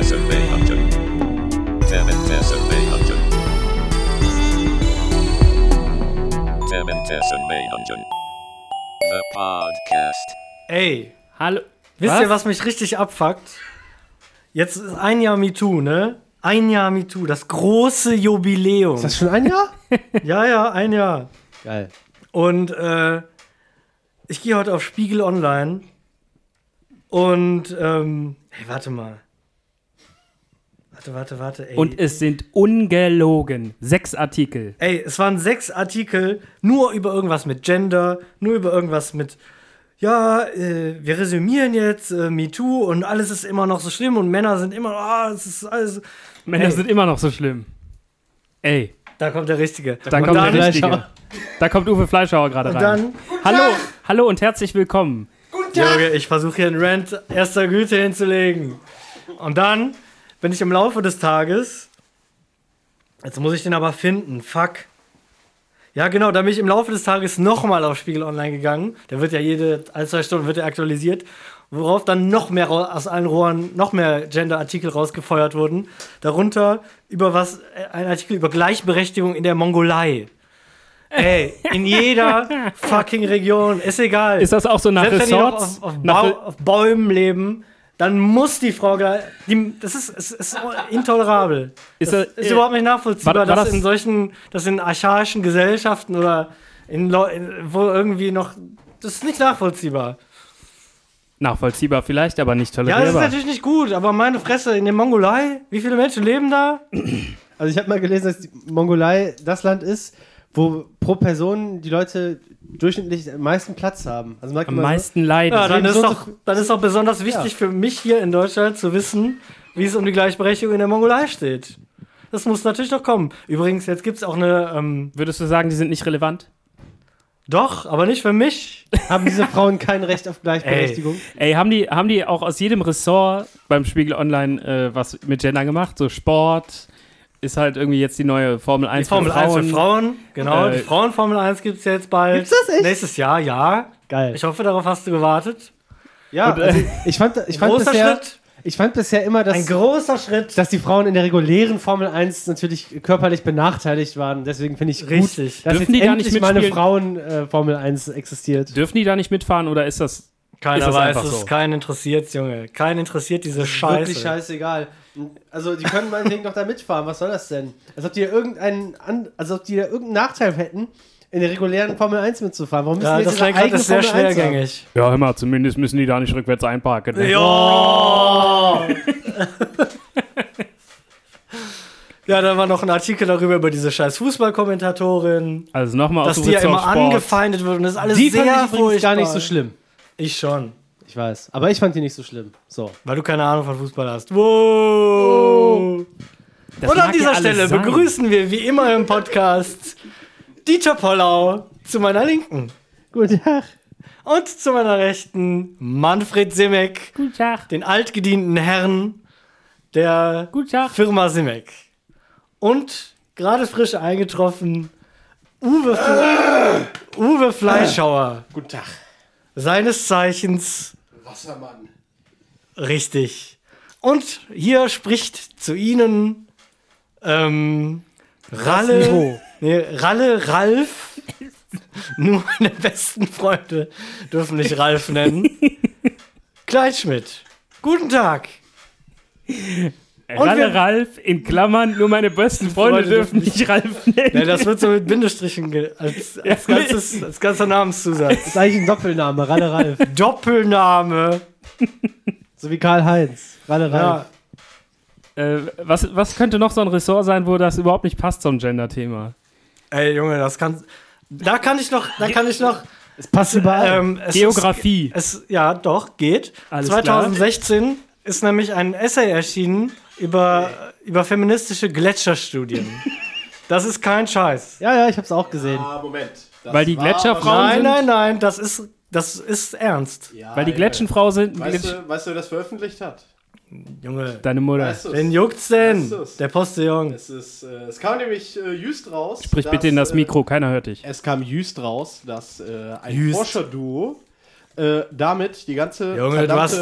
The Podcast. Ey, Hallo. wisst ihr, was mich richtig abfuckt? Jetzt ist ein Jahr MeToo, ne? Ein Jahr MeToo, das große Jubiläum. Ist das schon ein Jahr? Ja, ein Jahr. Geil. Und ich gehe heute auf Spiegel Online und hey, warte mal. Warte, ey. Und es sind ungelogen 6 Artikel. Ey, es waren 6 Artikel nur über irgendwas mit Gender, nur über irgendwas mit, ja, wir resümieren jetzt MeToo und alles ist immer noch so schlimm und Männer sind immer, es ist alles. Männer sind immer noch so schlimm. Ey, Da kommt der Richtige. da Und kommt dann, der Richtige. Da kommt Uwe Fleischhauer gerade Und rein. dann, Hallo und herzlich willkommen. Junge, ich versuche hier einen Rant erster Güte hinzulegen. Und dann bin ich im Laufe des Tages, jetzt muss ich den aber finden, fuck. Ja genau, da bin ich im Laufe des Tages nochmal auf Spiegel Online gegangen. Der wird ja jede 1-2 Stunden wird der aktualisiert. Worauf dann noch mehr aus allen Rohren, noch mehr Gender-Artikel rausgefeuert wurden. Darunter ein Artikel über Gleichberechtigung in der Mongolei. Ey, in jeder fucking Region, ist egal. Ist das auch so nach Selbst wenn die Ressorts? noch auf Bäumen leben, dann muss die Frau gleich. Das ist intolerabel. Ist Das ist überhaupt nicht nachvollziehbar, war dass das- dass in archaischen Gesellschaften oder wo irgendwie noch. Das ist nicht nachvollziehbar. Nachvollziehbar vielleicht, aber nicht Ja, das ist tolerierbar. natürlich nicht gut, aber meine Fresse, in der Mongolei, wie viele Menschen leben da? Also ich habe mal gelesen, dass die Mongolei das Land ist, wo pro Person die Leute durchschnittlich am meisten Platz haben. Also man Am meisten leiden. Ja, dann leben ist, so doch besonders wichtig für mich hier in Deutschland zu wissen, wie es um die Gleichberechtigung in der Mongolei steht. Das muss natürlich doch kommen. Übrigens, jetzt gibt es auch eine. Würdest du sagen, die sind nicht relevant? Doch, aber nicht für mich. haben diese Frauen kein Recht auf Gleichberechtigung. Ey, haben die auch aus jedem Ressort beim Spiegel Online was mit Gender gemacht? So Sport ist halt irgendwie jetzt die neue Formel 1 Die Formel 1 für Frauen, genau. Die Äh, Frauenformel 1 gibt es jetzt bald. Gibt's das echt? Nächstes Jahr, ja. Geil. Ich hoffe, darauf hast du gewartet. Ja, also ich fand Großer Schritt. bisher immer, Ein großer Schritt. dass die Frauen in der regulären Formel 1 natürlich körperlich benachteiligt waren. Deswegen finde ich Richtig. gut, dass Dürfen jetzt die da endlich nicht mal eine mitspielen? Frauen-Formel 1 existiert. Dürfen die da nicht mitfahren oder ist das Keiner das weiß einfach es, so? keinen interessiert, Junge. Keinen interessiert diese Scheiße. Wirklich scheißegal. Also die können meinetwegen doch da mitfahren. Was soll das denn? Als ob die da irgendeinen Nachteil hätten, in der regulären Formel 1 mitzufahren. Warum müssen Ja, die das jetzt ihre Lenkrad eigene ist sehr Formel 1 haben? schwergängig. Ja, hör mal, zumindest müssen die da nicht rückwärts einparken. Ne? Ja! Ja, da war noch ein Artikel darüber, über diese scheiß Fußballkommentatorin, Also nochmal aus dass die ja immer Sport. angefeindet wird und das ist alles Die sehr fand ich übrigens furchtbar. gar nicht so schlimm. Ich schon, Ich weiß. Aber ich fand die nicht so schlimm. So. weil du keine Ahnung von Fußball hast. Wow! Das Und an mag dieser ja alles Stelle sein. begrüßen wir wie immer im Podcast Dieter Pollau zu meiner Linken Guten Tag. und zu meiner Rechten Manfred Simek, Guten Tag. den altgedienten Herrn der Guten Tag. Firma Simek. Und gerade frisch eingetroffen Uwe Fleischhauer. Guten Tag. Seines Zeichens Wassermann. richtig. Und hier spricht zu Ihnen Ralf. Nur meine besten Freunde dürfen mich Ralf nennen. Kleinschmidt. Guten Tag. Ralle wir- Ralf, in Klammern, nur meine besten Freunde dürfen mich Ralf nennen. Ja, das wird so mit Bindestrichen als ganzer Namenszusatz. Das ist eigentlich ein Doppelname. Ralle Ralf. Doppelname. So wie Karl-Heinz. Ralle Ralf. Ja. Was könnte noch so ein Ressort sein, wo das überhaupt nicht passt, so ein Gender-Thema? Ey, Junge, da kann ich noch. Es passt überall. Es Geografie. Ja, doch, geht. Alles 2016 ist nämlich ein Essay erschienen über feministische Gletscherstudien. Das ist kein Scheiß. Ja, ich hab's auch gesehen. Moment. Das Weil die war Gletscherfrauen Nein, das ist ernst. Ja, Weil die Gletschenfrau sind. Weißt du, wer das veröffentlicht hat? Junge, Deine Mutter. Weißt du's? wen juckt's denn? Weißt du's? Der Postillon. Es kam nämlich just raus. Sprich bitte in das Mikro, keiner hört dich. Es kam just raus, dass ein Just. Forscherduo damit die ganze Junge, du hast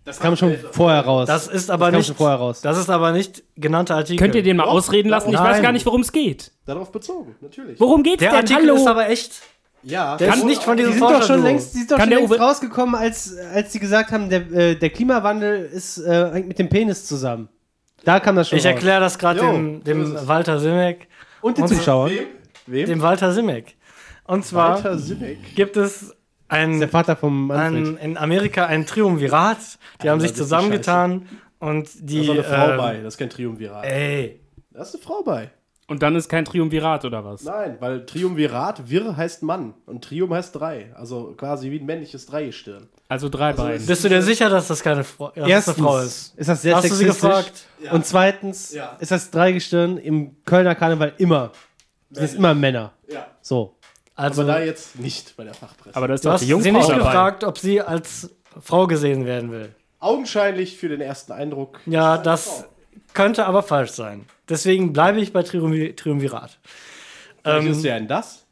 Das kam schon vorher raus. Das ist aber kam nicht. schon vorher raus. Das ist aber nicht genannter Artikel. Könnt ihr den mal Doch, ausreden lassen? Ich nein. weiß gar nicht, worum es geht. Darauf bezogen, natürlich. Worum geht's Der denn? Artikel Hallo? ist aber echt. Ja, Der ist nicht von Die diesem sind doch schon Forscherduo. längst, Kann der Uwe- rausgekommen, als sie gesagt haben, der Klimawandel hängt mit dem Penis zusammen. Da kam das schon Ich raus. erkläre das gerade Jo, dem so ist es. Walter Simek. Und den Und- Zuschauern. Wem? Dem Walter Simek. Und zwar Walter Simek. gibt es Das ist der Vater vom Manfred. in Amerika ein Triumvirat. Die haben sich das ist zusammengetan und Da die. ist auch eine Frau bei, das ist kein Triumvirat. Ey. Da ist eine Frau bei. Und dann ist kein Triumvirat oder was? Nein, weil Triumvirat, Vir heißt Mann und Trium heißt 3. Also quasi wie ein männliches Dreigestirn. Also drei Beine. Bist du dir sicher, dass das keine Frau, dass das Erstens eine Frau ist? ist das sehr Hast du sie sexistisch. gefragt? Und zweitens Ja. ist das Dreigestirn im Kölner Karneval immer. Sind es immer Männer. Ja. So. Also, Aber da jetzt nicht bei der Fachpresse. Aber da ist du doch hast die sie Jungfrau nicht dabei. gefragt, ob sie als Frau gesehen werden will. Augenscheinlich für den ersten Eindruck. Ja, ist eine das Frau. könnte aber falsch sein. Deswegen bleibe ich bei Triumvirat. Vielleicht ist ja ein das.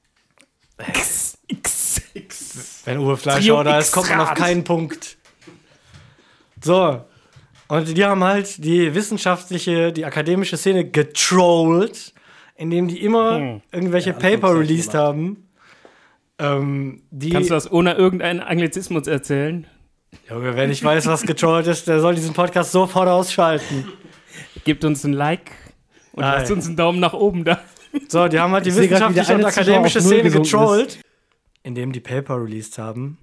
Wenn Uwe Fleischhauer da ist, kommt man auf Trium-X-Rad. keinen Punkt. So. Und die haben halt die wissenschaftliche, die akademische Szene getrollt, indem die immer irgendwelche Paper released haben. Die, Kannst du das ohne irgendeinen Anglizismus erzählen? Junge, wer nicht weiß, was getrollt ist, der soll diesen Podcast sofort ausschalten. Gebt uns ein Like und Nein. lasst uns einen Daumen nach oben da. So, die haben halt die Ich sehe grad, wie der wissenschaftliche und eine Zuschauer akademische auf null Szene gesunken getrollt, indem die Paper released haben,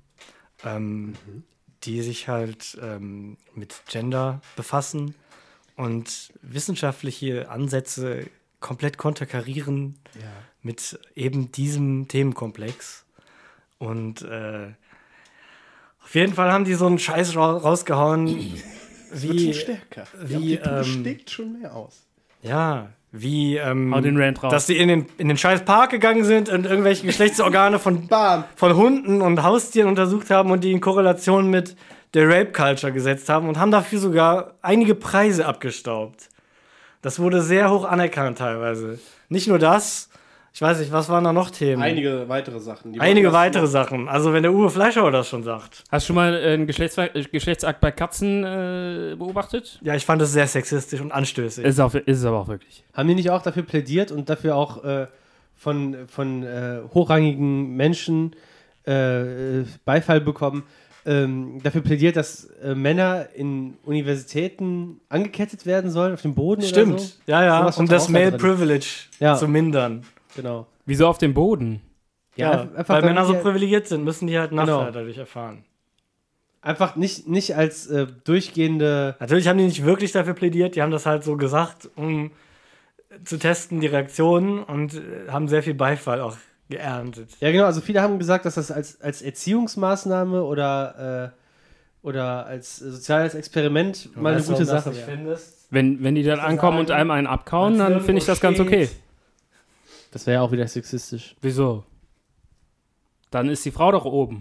die sich halt mit Gender befassen und wissenschaftliche Ansätze komplett konterkarieren mit eben diesem Themenkomplex. Und auf jeden Fall haben die so einen Scheiß rausgehauen, Das wird schon stärker. Die Amplitude steckt schon mehr aus. ja, wie Hau den Rant raus. dass die in den scheiß Park gegangen sind und irgendwelche Geschlechtsorgane von Bam! Hunden und Haustieren untersucht haben und die in Korrelation mit der Rape-Culture gesetzt haben und haben dafür sogar einige Preise abgestaubt. Das wurde sehr hoch anerkannt teilweise. Nicht nur das, ich weiß nicht, was waren da noch Themen? Einige weitere Sachen. Die Einige wollten das weitere noch- Sachen. Also wenn der Uwe Fleischhauer das schon sagt. Hast du schon mal einen Geschlechtsakt bei Katzen beobachtet? Ja, ich fand das sehr sexistisch und anstößig. Ist es aber auch wirklich. Haben die nicht auch dafür plädiert und dafür auch von hochrangigen Menschen Beifall bekommen, dafür plädiert, dass Männer in Universitäten angekettet werden sollen auf dem Boden Stimmt, oder so? ja, ja, Sowas um stand das auch da Male drin. Privilege Ja. zu mindern. Genau. Wieso auf dem Boden? Ja, einfach weil damit Männer so die- privilegiert sind, müssen die halt Nachteile Genau. dadurch erfahren. Einfach nicht als durchgehende. Natürlich haben die nicht wirklich dafür plädiert, die haben das halt so gesagt, um zu testen, die Reaktionen und haben sehr viel Beifall auch geerntet. Ja, genau. Also viele haben gesagt, dass das als Erziehungsmaßnahme oder als soziales Experiment mal eine Weißt du, gute warum das Sache nicht wäre. findest? Wenn die dann ankommen und einem einen abkauen, dann finde ich das ganz okay. Das wäre ja auch wieder sexistisch. Wieso? Dann ist die Frau doch oben.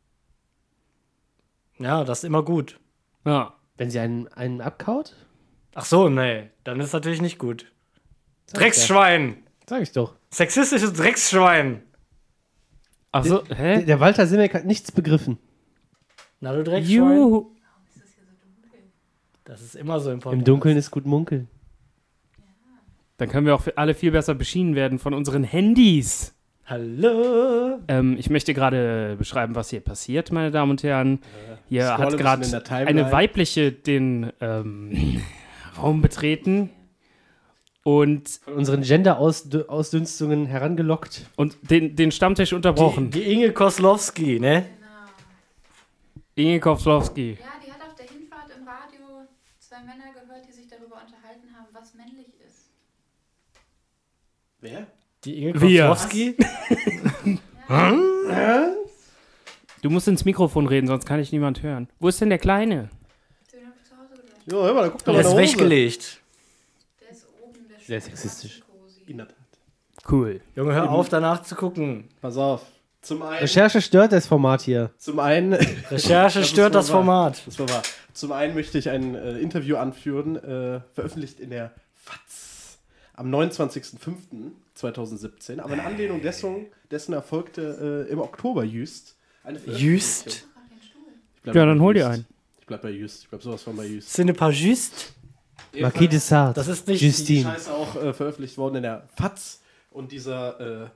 Ja, das ist immer gut. Ja. Wenn sie einen abkaut? Ach so, nee, dann ist natürlich nicht gut. Sag ich Drecksschwein! Sag ich doch. Sexistisches Drecksschwein! Ach so, hä? Der Walter Simek hat nichts begriffen. Na, du Drecksschwein? Juhu. Das ist immer so im Podcast. Im Dunkeln ist gut munkeln. Dann können wir auch alle viel besser beschienen werden von unseren Handys. Hallo! Ich möchte gerade beschreiben, was hier passiert, meine Damen und Herren. Hier scroll ein hat bisschen gerade in der Timeline. eine weibliche den Raum betreten und Von unseren Gender-Ausdünstungen herangelockt. den Stammtisch unterbrochen. Die Inge Koslowski, ne? Inge Kowslowski. Ja, die hat auf der Hinfahrt im Radio zwei Männer gehört, die sich darüber unterhalten haben, was männlich ist. Wer? Die Inge Wir. Koslowski? Du musst ins Mikrofon reden, sonst kann ich niemand hören. Wo ist denn der Kleine? Den habe ich zu Hause gelassen. Jo, hör mal, da guckt doch Der mal ist nach Hause. weggelegt. Der ist oben, der Sehr steht sexistisch. ganz cozy. In der Tat. Cool. Junge, hör auf, danach zu gucken. Pass auf. Zum einen, Recherche stört das Format hier. Recherche ist stört wohl das wahr. Format. Das war wahr. Zum einen möchte ich ein Interview anführen, veröffentlicht in der FAZ am 29.05.2017. Aber in Anlehnung dessen erfolgte im Oktober jüst eine Veröffentlichung. Jüst? Ach, den Stuhl. Ich bleib Ja, bei dann hol dir jüst. einen. Ich bleib bei Just. Ich bleib sowas von bei Just. Ce n'est pas juste. Marquis de Sade. Das ist nicht Die Justine. Scheiße auch veröffentlicht worden in der FAZ. Und diese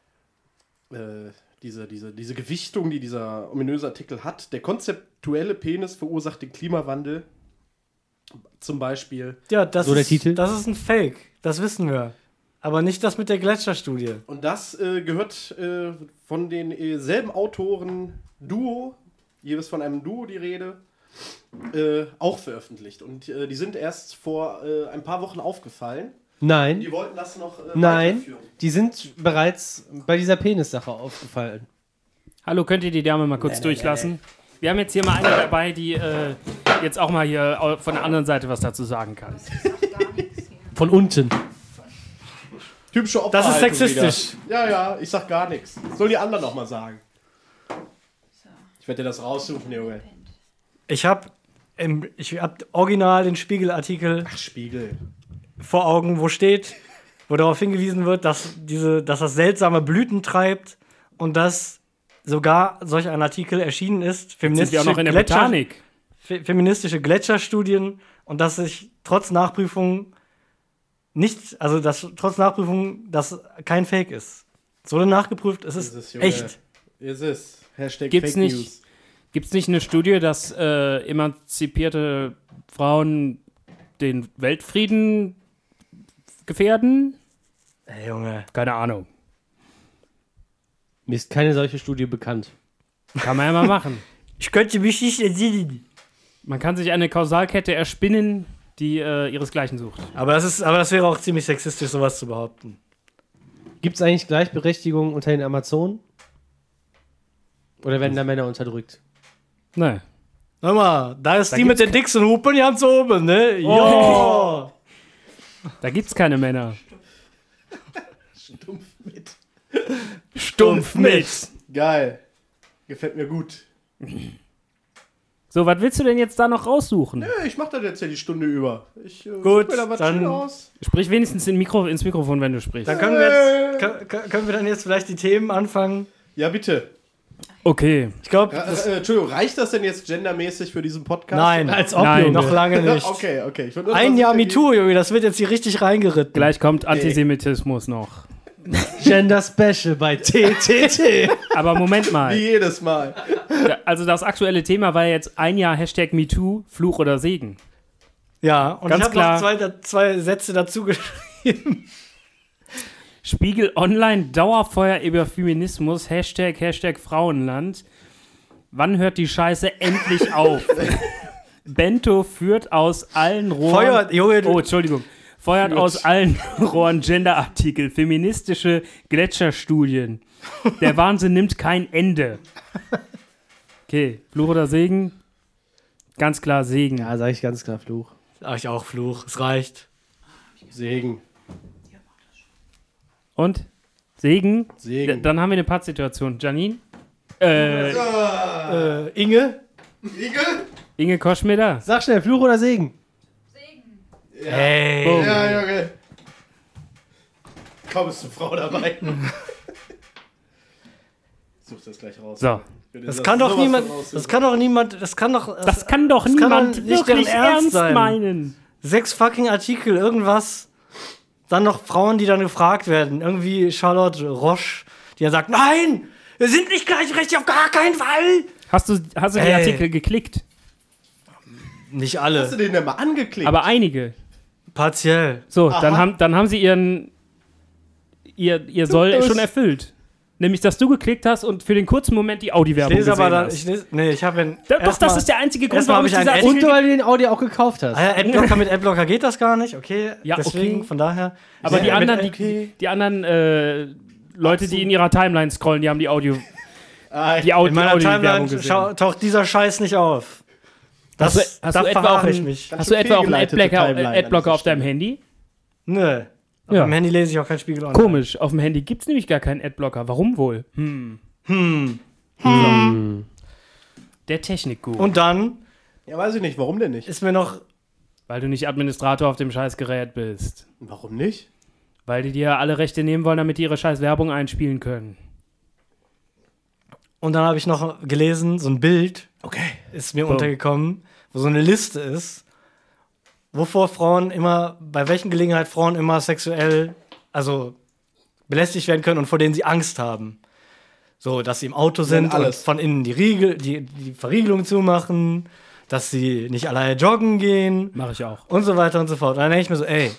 Gewichtung, die dieser ominöse Artikel hat, der konzeptuelle Penis verursacht den Klimawandel. Zum Beispiel. Ja, das So der ist, Titel? das ist ein Fake. Das wissen wir. Aber nicht das mit der Gletscherstudie. Und das gehört von den selben Autoren Duo, jeweils von einem Duo die Rede, auch veröffentlicht. Und die sind erst vor ein paar Wochen aufgefallen. Nein, Die wollten das noch nein, weiterführen. die sind bereits bei dieser Penissache aufgefallen. Hallo, könnt ihr die Dame mal kurz durchlassen? Wir haben jetzt hier mal eine dabei, die jetzt auch mal hier von der anderen Seite was dazu sagen kann. Das ist auch gar nichts hier. Von unten. Typische Das ist Opferhaltung sexistisch. wieder. Ja, ich sag gar nichts. Soll die anderen noch mal sagen. So. Ich werde dir das raussuchen, Junge. Ich habe original den Spiegelartikel Ach, Spiegel. vor Augen, wo darauf hingewiesen wird, dass das seltsame Blüten treibt und dass sogar solch ein Artikel erschienen ist. Sind wir auch noch in der Botanik? Feministische Gletscherstudien und dass sich trotz Nachprüfung das kein Fake ist. Es wurde nachgeprüft, es ist Junge. echt. Ist es. Hashtag Gibt's Fake nicht- News. Gibt es nicht eine Studie, dass emanzipierte Frauen den Weltfrieden gefährden? Ey, Junge. Keine Ahnung. Mir ist keine solche Studie bekannt. Kann man ja mal machen. Ich könnte mich nicht entsinnen. Man kann sich eine Kausalkette erspinnen, die ihresgleichen sucht. Aber das wäre auch ziemlich sexistisch, sowas zu behaupten. Gibt es eigentlich Gleichberechtigung unter den Amazonen? Oder werden da Männer unterdrückt? Nein. Hör mal, da ist Da die mit gibt's den dicksten Hupen ganz oben, ne? Oh. Da gibt's keine Männer. Stumpf mit. Stumpf mit. Geil. Gefällt mir gut. So, was willst du denn jetzt da noch raussuchen? Ich mach das jetzt ja die Stunde über. Ich Gut, such mir da was dann- schön aus. Sprich wenigstens ins Mikrofon, wenn du sprichst. Dann können wir dann jetzt vielleicht die Themen anfangen. Ja, bitte. Okay. Ich glaube, Entschuldigung, reicht das denn jetzt gendermäßig für diesen Podcast? nein, Als ob, Nein. Junge. noch lange nicht. Okay. Ich würd nur Ein was Jahr wissen, MeToo, Junge, das wird jetzt hier richtig reingeritten. Gleich kommt Antisemitismus noch. Gender Special bei TTT. Aber Moment Wie mal. jedes Mal. Also das aktuelle Thema war jetzt ein Jahr Hashtag MeToo, Fluch oder Segen. Ja, und Ganz ich habe klar. noch zwei Sätze dazu geschrieben. Spiegel Online, Dauerfeuer über Feminismus, Hashtag Frauenland. Wann hört die Scheiße endlich auf? Bento führt aus allen Rohren... Feuer, Junge, Oh, Entschuldigung. Feuert aus allen Rohren Genderartikel, feministische Gletscherstudien. Der Wahnsinn nimmt kein Ende. Okay, Fluch oder Segen? Ganz klar Segen. Ja, sag ich ganz klar Fluch. Ach, ich auch Fluch, es reicht. Segen. Und? Segen? Segen. Dann haben wir eine Pattsituation. Janine? Inge? Inge Koschmider? Sag schnell, Fluch oder Segen? Segen. Hey. Boom. Ja, Junge. Kaum ist eine Frau dabei. Such das gleich raus. So. Bitte, Das kann doch sowas niemand, von raus- das kann doch niemand, Das kann doch kann niemand doch nicht deren wirklich Ernst ernst sein. meinen. 6 fucking Artikel, irgendwas. Dann noch Frauen, die dann gefragt werden. Irgendwie Charlotte Roche, die dann sagt, nein, wir sind nicht gleichberechtigt, auf gar keinen Fall. Hast du die Ey. Artikel geklickt? Nicht Hast alle, du den denn mal angeklickt? Aber einige. partiell. So, Aha. dann haben sie ihr Soll das. schon erfüllt. Nämlich, dass du geklickt hast und für den kurzen Moment die Ich Audi-Werbung lese gesehen aber dann, hast. ich habe Doch, das ist der einzige Grund, erstmal warum hab ich ich diese einen Artikel... Und weil du den Audi auch gekauft hast. Adblocker mit Adblocker geht das gar nicht, okay? Ja, deswegen, okay. von daher. Aber die Ja, mit anderen, die anderen Leute, die in ihrer Timeline scrollen, die haben die in meiner Audi-Werbung Timeline gesehen. taucht dieser Scheiß nicht auf. Hast du etwa auch verharre ich einen- mich. Hast du etwa auch einen fehlgeleitete Timeline an Adblocker dieser auf deinem Stelle. Handy? Nö. Auf Ja. dem Handy lese ich auch kein Spiegel online. Komisch, auf dem Handy gibt es nämlich gar keinen Adblocker. Warum wohl? Der Technikguru. Und dann Ja, weiß ich nicht. Warum denn nicht? ist mir noch. Weil du nicht Administrator auf dem scheiß Gerät bist. Warum nicht? Weil die dir alle Rechte nehmen wollen, damit die ihre scheiß Werbung einspielen können. Und dann habe ich noch gelesen, so ein Bild ist mir untergekommen, wo so eine Liste ist, wovor Frauen immer, bei welchen Gelegenheiten Frauen immer sexuell, also belästigt werden können und vor denen sie Angst haben. So, dass sie im Auto sind und von innen die Verriegelung zumachen, dass sie nicht alleine joggen gehen. Mache ich auch. Und so weiter und so fort. Und dann denke ich mir so, ey,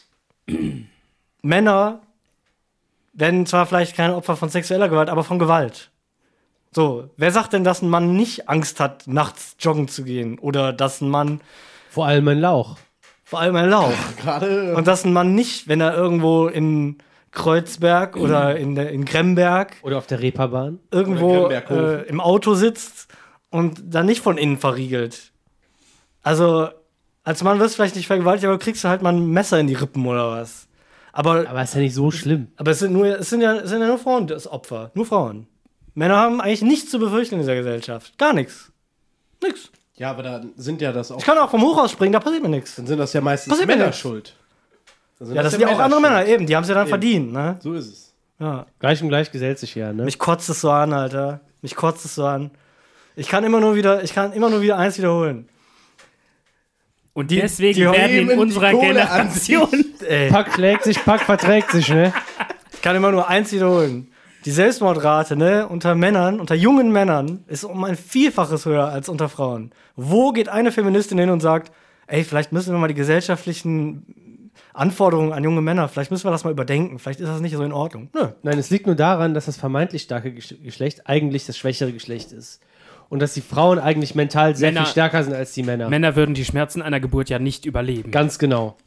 Männer werden zwar vielleicht keine Opfer von sexueller Gewalt, aber von Gewalt. So, wer sagt denn, dass ein Mann nicht Angst hat, nachts joggen zu gehen? Oder dass ein Mann, Vor allem ein Lauch. vor allem ein Lauch, Gerade und dass ein Mann nicht, wenn er irgendwo in Kreuzberg oder in Gremberg Oder auf der Reeperbahn. irgendwo Oder Gremberghof. im Auto sitzt und dann nicht von innen verriegelt. Also, als Mann wirst du vielleicht nicht vergewaltigt, aber kriegst du halt mal ein Messer in die Rippen oder was. Aber Aber ist ja nicht so schlimm. es sind ja nur Frauen das Opfer. Nur Frauen. Männer haben eigentlich nichts zu befürchten in dieser Gesellschaft. Gar nichts. Nix. Ja, aber dann sind ja das auch. Ich kann auch vom Hochhaus springen, da passiert mir nichts. Dann sind das ja meistens Passiert mir Männer nichts. schuld. Ja, das sind ja auch andere schuld. Männer, eben. Die haben es ja dann verdient, ne? So ist es. Ja. Gleich und gleich gesellt sich ja, ne? Mich kotzt es so an, Alter. Mich kotzt es so an. Ich kann immer nur wieder eins wiederholen. Und Die deswegen nehmen werden die in unserer Kohle an Generation Ey, Pack schlägt sich, Pack verträgt sich, ne? ich kann immer nur eins wiederholen. Die Selbstmordrate, ne, unter jungen Männern, ist um ein Vielfaches höher als unter Frauen. Wo geht eine Feministin hin und sagt, ey, vielleicht müssen wir mal die gesellschaftlichen Anforderungen an junge Männer, vielleicht müssen wir das mal überdenken, vielleicht ist das nicht so in Ordnung. Nö. Nein, es liegt nur daran, dass das vermeintlich starke Geschlecht eigentlich das schwächere Geschlecht ist. Und dass die Frauen eigentlich mental sehr Männer- viel stärker sind als die Männer. Männer würden die Schmerzen einer Geburt ja nicht überleben. Ganz genau.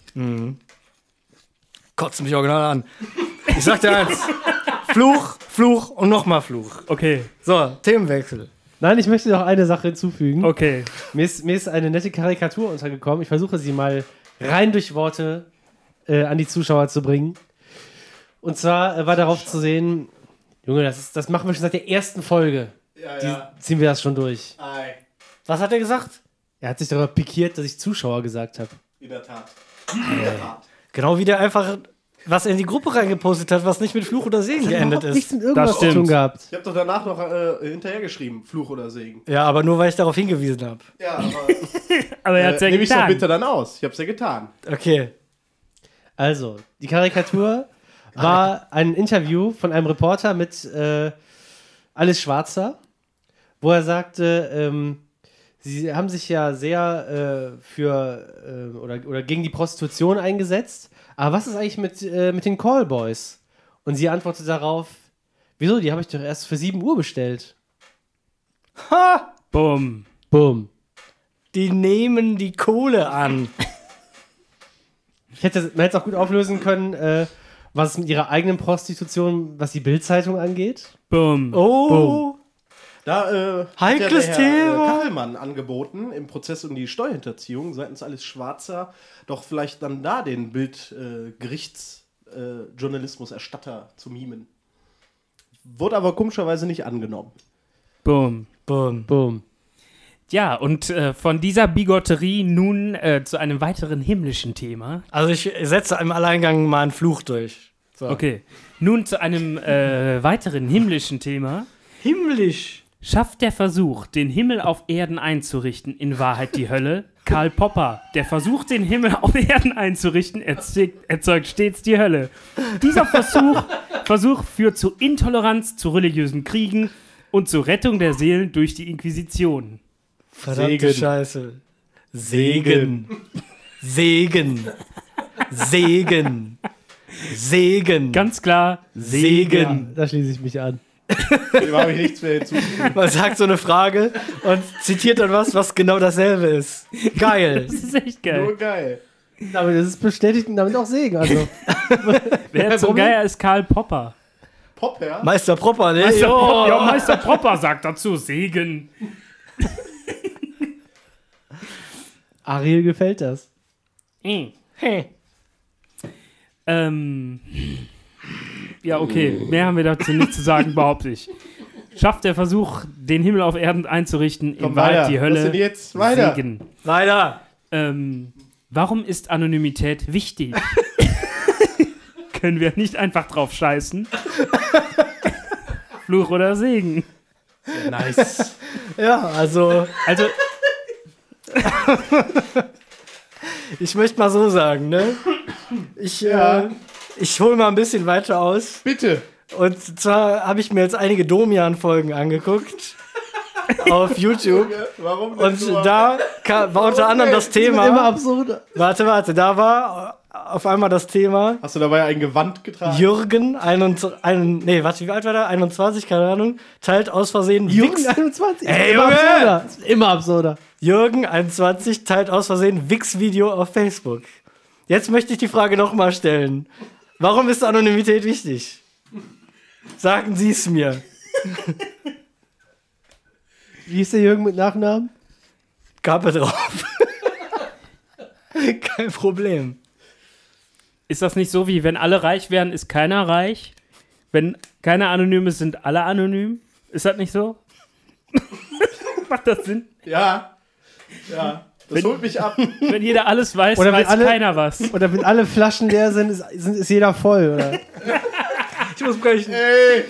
Kotzt mich original an. Ich sag dir eins. Fluch und nochmal Fluch. Okay, So, Themenwechsel. Nein, ich möchte noch eine Sache hinzufügen. okay. Mir ist eine nette Karikatur untergekommen. Ich versuche sie mal rein durch Worte an die Zuschauer zu bringen. Und zwar war darauf zu sehen, Junge, das machen wir schon seit der ersten Folge. Ziehen wir das schon durch. Was hat er gesagt? Er hat sich darüber pikiert, dass ich Zuschauer gesagt habe. In der Tat. Genau wie der einfach was in die Gruppe reingepostet hat, was nicht mit Fluch oder Segen geendet Überhaupt nichts ist. mit irgendwas Das zu tun stimmt. gehabt. Ich habe doch danach noch hinterhergeschrieben, Fluch oder Segen. Ja, aber nur weil ich darauf hingewiesen habe. Ja, aber Aber er hat's ja nehme ich doch getan. bitte dann aus. Ich habe es ja getan. Okay. Also, die Karikatur war ein Interview von einem Reporter mit Alice Schwarzer, wo er sagte, sie haben sich ja sehr für oder gegen die Prostitution eingesetzt. Aber was ist eigentlich mit den Callboys? Und sie antwortet darauf, wieso? Die habe ich doch erst für 7 Uhr bestellt. Ha! Bumm. Boom. Die nehmen die Kohle an. Man hätte es auch gut auflösen können, was es mit ihrer eigenen Prostitution, was die Bild-Zeitung angeht. Bumm. Oh. Da Heikles hat ja der Herr Thema. Kachelmann angeboten, im Prozess um die Steuerhinterziehung seitens Alice Schwarzer, doch vielleicht dann da den Gerichtsjournalismus-Erstatter zu mimen. Wurde aber komischerweise nicht angenommen. Bumm. Boom. Boom. Ja, und von dieser Bigotterie nun zu einem weiteren himmlischen Thema. Also ich setze im Alleingang mal einen Fluch durch. So. Okay, nun zu einem weiteren himmlischen Thema. Himmlisch. Schafft der Versuch, den Himmel auf Erden einzurichten, in Wahrheit die Hölle? Karl Popper, der Versuch, den Himmel auf Erden einzurichten, erzeugt stets die Hölle. Dieser Versuch führt zu Intoleranz, zu religiösen Kriegen und zur Rettung der Seelen durch die Inquisition. Verdammte Scheiße. Segen. Segen. Segen. Segen. Ganz klar, Segen. Da schließe ich mich an. Dem habe ich nichts mehr hinzugefügt. Man sagt so eine Frage und zitiert dann was genau dasselbe ist. Geil. Das ist echt geil. Nur geil. Aber das ist bestätigt und damit auch Segen. Also, Wer zum Geier ist Karl Popper? Popper? Meister Propper, ne? Meister, Jo. ja, Meister Popper sagt dazu Segen. Ariel gefällt das. Hey. Hey. Ja, okay. Mehr haben wir dazu nicht zu sagen, behaupte ich. Schafft der Versuch, den Himmel auf Erden einzurichten, in Komm Wahrheit weiter. die Hölle? Was denn jetzt? Weiter. Segen. Weiter. Warum ist Anonymität wichtig? Können wir nicht einfach drauf scheißen? Fluch oder Segen? Nice. Ja, also Also, ich möchte mal so sagen, ne? Ich hole mal ein bisschen weiter aus. Bitte. Und zwar habe ich mir jetzt einige Domian-Folgen angeguckt auf YouTube. Warum denn Und so? da war unter anderem das Das wird immer Thema. absurder. Warte, da war auf einmal das Thema Hast du dabei ein Gewand getragen? Jürgen, wie alt war der? 21, keine Ahnung, teilt aus Versehen Jürgen 21. Ey, immer Junge! absurder. Ist immer absurder. Jürgen 21 teilt aus Versehen Wix-Video auf Facebook. Jetzt möchte ich die Frage nochmal stellen. Warum ist Anonymität wichtig? Sagen Sie es mir. Wie hieß der Jürgen mit Nachnamen? Kappe drauf. Kein Problem. ist das nicht so wie, wenn alle reich wären, ist keiner reich? Wenn keiner anonym ist, sind alle anonym? Ist das nicht so? Macht das Sinn? Ja. Ja. Das holt mich ab. Wenn jeder alles weiß, Oder wenn weiß alle- keiner was. Oder wenn alle Flaschen leer sind, ist jeder voll, oder? Ich muss brechen. Ey.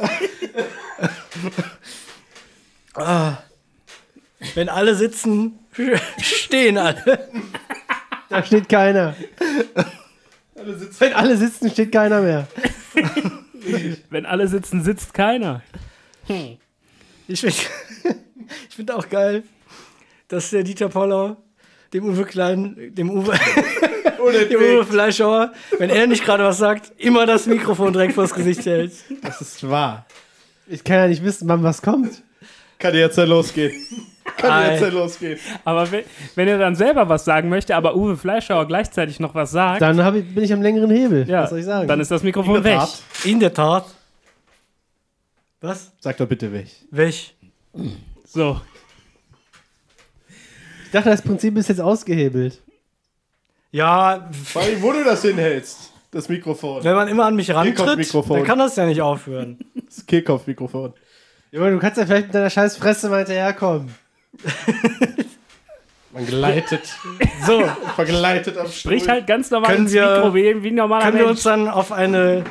Wenn alle sitzen, stehen alle. Da steht keiner. Wenn alle sitzen, steht keiner mehr. Wenn alle sitzen, sitzt keiner. Ich find auch geil, dass der Dieter Poller dem Uwe Fleischhauer, wenn er nicht gerade was sagt, immer das Mikrofon direkt vors Gesicht hält. Das ist wahr. Ich kann ja nicht wissen, wann was kommt. Kann jetzt ja losgehen. Ei. Losgehen. Aber wenn er dann selber was sagen möchte, aber Uwe Fleischhauer gleichzeitig noch was sagt, Dann bin ich am längeren Hebel. ja, Was soll ich sagen? dann ist das Mikrofon weg. In der Tat. Was? Sag doch bitte weg. Welch? So. Ich dachte, das Prinzip ist jetzt ausgehebelt. Ja, Vor allem, wo du das hinhältst. Das Mikrofon. wenn man immer an mich rantritt, Kehlkopfmikrofon. dann kann das ja nicht aufhören. Das Kehlkopfmikrofon. Junge, du kannst ja vielleicht mit deiner scheiß Fresse mal hinterherkommen. Man gleitet. So, Vergleitet am Sprich Stuhl. halt ganz normal Können ins wir- Mikro wie ein normaler können wir Mensch. uns dann auf ein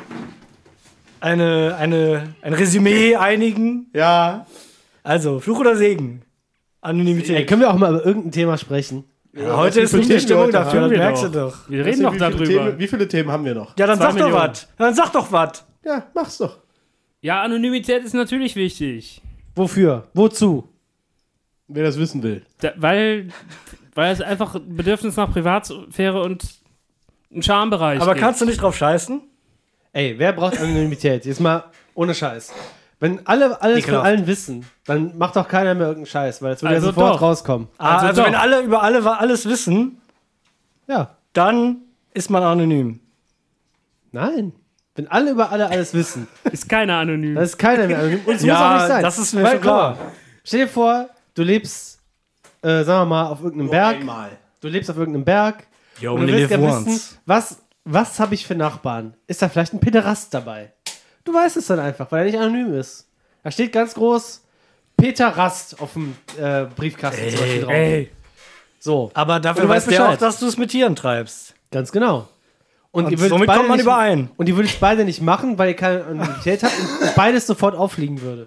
Resümee einigen? Ja. Also, Fluch oder Segen? Ey, Anonymität. können wir auch mal über irgendein Thema sprechen? Ja, heute ist Wie nicht viele die Stimmung Themen wir dafür, das heute merkst du haben. doch. Wir reden noch Wie viele darüber. Themen, wie viele Themen haben wir noch? Ja, dann 2 sag doch Millionen. was. Dann sag doch was. Ja, mach's doch. Ja, Anonymität ist natürlich wichtig. Wofür? Wozu? Wer das wissen will. Weil es einfach ein Bedürfnis nach Privatsphäre und ein Schambereich Aber gibt. kannst du nicht drauf scheißen? Ey, wer braucht Anonymität? Jetzt mal ohne Scheiß. Wenn alle alles von Ekelhaft. allen wissen, dann macht doch keiner mehr irgendeinen Scheiß, weil es würde Also ja sofort doch. rauskommen. Also, doch. wenn alle über alles wissen, Ja. dann ist man anonym. Nein. Wenn alle über alles wissen, Ist keiner anonym. dann ist keiner mehr anonym. Und es Ja, muss auch nicht sein. das ist mir Weil, schon klar. guck mal, stell dir vor, du lebst, sagen wir mal, auf irgendeinem Berg. Einmal. Du lebst auf irgendeinem Berg. You Und du willst ja wissen, was habe ich für Nachbarn? Ist da vielleicht ein Pederast dabei? Du weißt es dann einfach, weil er nicht anonym ist. Da steht ganz groß Peter Rast auf dem Briefkasten zum Beispiel drauf. Ey, So, Aber dafür Und du weißt weißt der auch, Bescheid. dass du es mit Tieren treibst. ganz genau. Und, Und ihr würdet somit beide kommt man nicht- überein. Und ihr würdet beide nicht machen, weil ihr keine Anonymität habt und beides sofort auffliegen würde.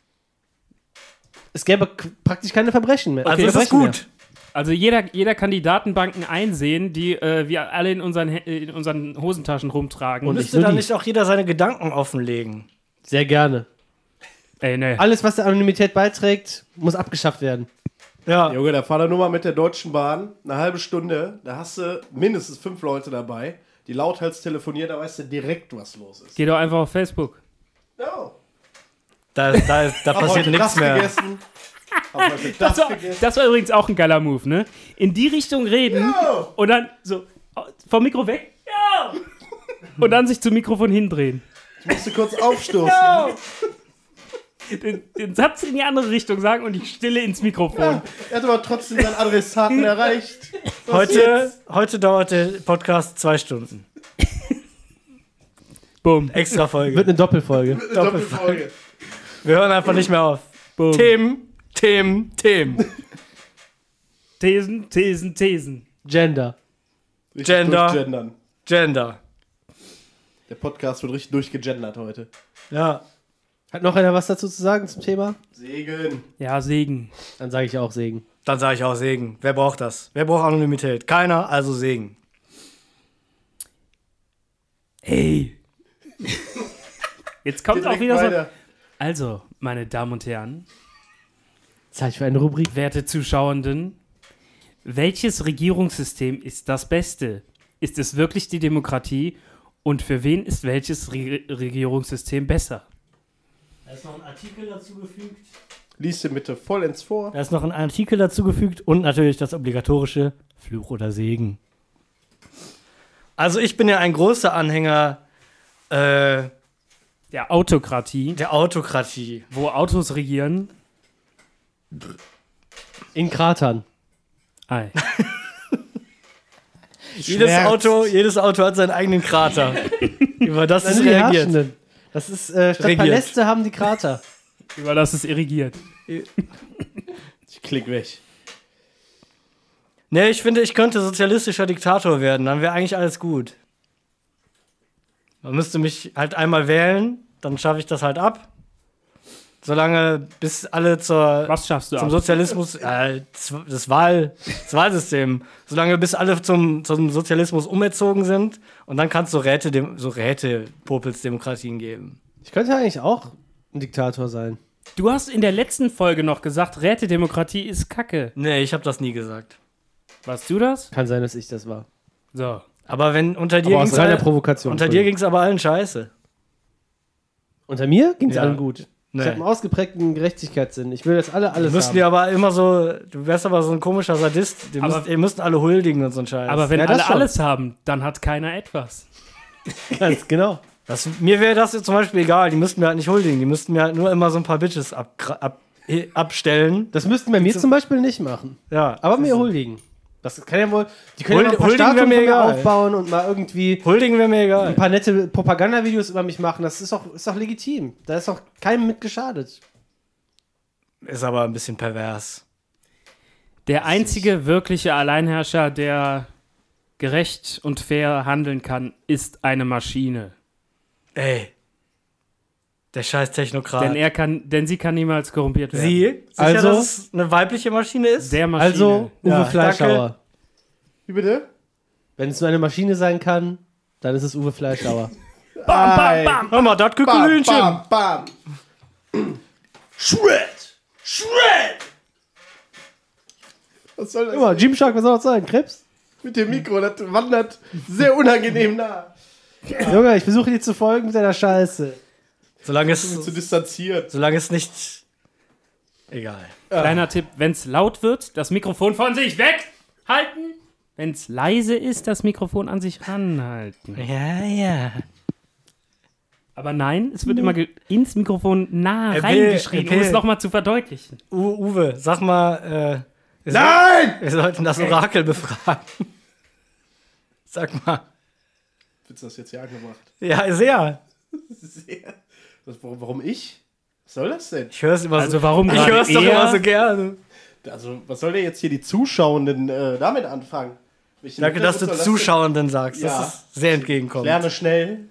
Es gäbe praktisch keine Verbrechen mehr. Also Okay, das ist Verbrechen gut. also jeder kann die Datenbanken einsehen, die wir alle in unseren Hosentaschen rumtragen. Und Müsste nur da die. nicht auch jeder seine Gedanken offenlegen? Mehr. Sehr gerne. Ey, nee. Alles, was der Anonymität beiträgt, muss abgeschafft werden. Ja. Junge, da fahr da nur mal mit der Deutschen Bahn eine halbe Stunde. Da hast du mindestens 5 Leute dabei, die lauthals telefonieren. Da weißt du direkt, was los ist. Geh doch einfach auf Facebook. Ja. Da Hab passiert heute nichts das mehr. gegessen. Hab heute das gegessen. Das war übrigens auch ein geiler Move, ne? In die Richtung reden Ja. und dann so vom Mikro weg. Ja. Und dann sich zum Mikrofon hindrehen. Ich musste kurz aufstoßen. Ja. Den Satz in die andere Richtung sagen und die Stille ins Mikrofon. Er hat aber trotzdem seinen Adressaten erreicht. Was jetzt? Heute dauert der Podcast 2 Stunden. Bumm. Extra Folge. Wird eine Doppelfolge. Doppelfolge. Wir hören einfach nicht mehr auf. Bumm. Themen. Thesen. Gender. Richtig Gender. Hat noch einer was dazu zu sagen zum Thema? Segen. Ja, Segen. Dann sage ich auch Segen. Dann sage ich auch Segen. Wer braucht das? Wer braucht Anonymität? Keiner, also Segen. Hey. Jetzt kommt auch Direkt wieder so. weiter. Also, meine Damen und Herren, Zeit für eine Rubrik. werte Zuschauenden, welches Regierungssystem ist das Beste? Ist es wirklich die Demokratie? Und für wen ist welches Regierungssystem besser? Da ist noch ein Artikel dazugefügt. Lies den bitte vollends vor. Da ist noch ein Artikel dazugefügt und natürlich das obligatorische Fluch oder Segen. Also ich bin ja ein großer Anhänger Der Autokratie, der Autokratie. wo Autos regieren. In Kratern. Ei. Jedes Auto hat seinen eigenen Krater. Über das Das ist sind die reagiert. Herrschenden. Das ist, statt Regiert. Paläste haben die Krater. Über das ist irrigiert. Ich klick weg. Nee, ich finde, ich könnte sozialistischer Diktator werden. Dann wäre eigentlich alles gut. Man müsste mich halt einmal wählen, dann schaffe ich das halt ab. Solange bis alle Was schaffst du zum ab? Sozialismus, das Wahlsystem, solange bis alle zum Sozialismus umerzogen sind und dann kann es so Räte-Popelsdemokratien geben. Ich könnte eigentlich auch ein Diktator sein. Du hast in der letzten Folge noch gesagt, Rätedemokratie ist Kacke. Nee, ich habe das nie gesagt. Warst du das? Kann sein, dass ich das war. So. Aber wenn unter dir Aber aus ging's reiner Provokation. unter dir ging's aber allen scheiße. Unter mir ging es Ja. allen gut. Nee. Ich habe einen ausgeprägten Gerechtigkeitssinn. Ich will, dass alle alles Müssten haben. die aber immer so, du wärst aber so ein komischer Sadist. Aber- Ihr müsst alle huldigen und so ein Scheiß. Aber wenn Ja, das alle schon. alles haben, dann hat keiner etwas. Ganz genau. Mir wäre das jetzt zum Beispiel egal, die müssten mir halt nicht huldigen, die müssten mir halt nur immer so ein paar Bitches abstellen. Das müssten bei mir zum Beispiel nicht machen. Ja, Aber mir huldigen. Das kann ja wohl. Die können ja mal ein paar Huldigen Statuen wär mir von mir egal. aufbauen und mal irgendwie huldigen wäre mir ein egal. paar nette Propagandavideos über mich machen. Das ist doch legitim. Da ist doch keinem mit geschadet. Ist aber ein bisschen pervers. Der einzige wirkliche Alleinherrscher, der gerecht und fair handeln kann, ist eine Maschine. Ey. Der scheiß Technokrat. Denn sie kann niemals korrumpiert werden. Sie? Sicher, Also- dass es eine weibliche Maschine ist? Der Maschine. Also, Uwe Ja, Fleischhauer. Wie bitte? Wenn es nur eine Maschine sein kann, dann ist es Uwe Fleischhauer. bam, bam, bam. Hör mal, das Bam, Kükelhühnchen. bam, bam. Shred! Shred! Was soll das Guck mal, Gymshark, was soll das sein? Krebs? mit dem Mikro? Das wandert sehr unangenehm nah. Junge, ich versuche dir zu folgen mit deiner Scheiße. Solange Zu es distanziert. nicht... Egal. Kleiner Tipp, wenn es laut wird, das Mikrofon von sich weghalten. Wenn es leise ist, das Mikrofon an sich ranhalten. Ja, ja. Aber nein, es wird immer ins Mikrofon nah Empfehl- reingeschrien, um empfehl- es nochmal zu verdeutlichen. Uwe, sag mal, Nein! wir sollten das Orakel befragen. Sag mal. Willst du das jetzt ja gemacht? Ja, sehr. Sehr. Warum ich? Was soll das denn? Ich höre es immer Also warum ich gerade höre es doch er? immer so gerne. Also, was soll der jetzt hier die Zuschauenden damit anfangen? Danke, dass du Zuschauenden sagst. Ja. Das ist sehr entgegenkommend. Lerne schnell.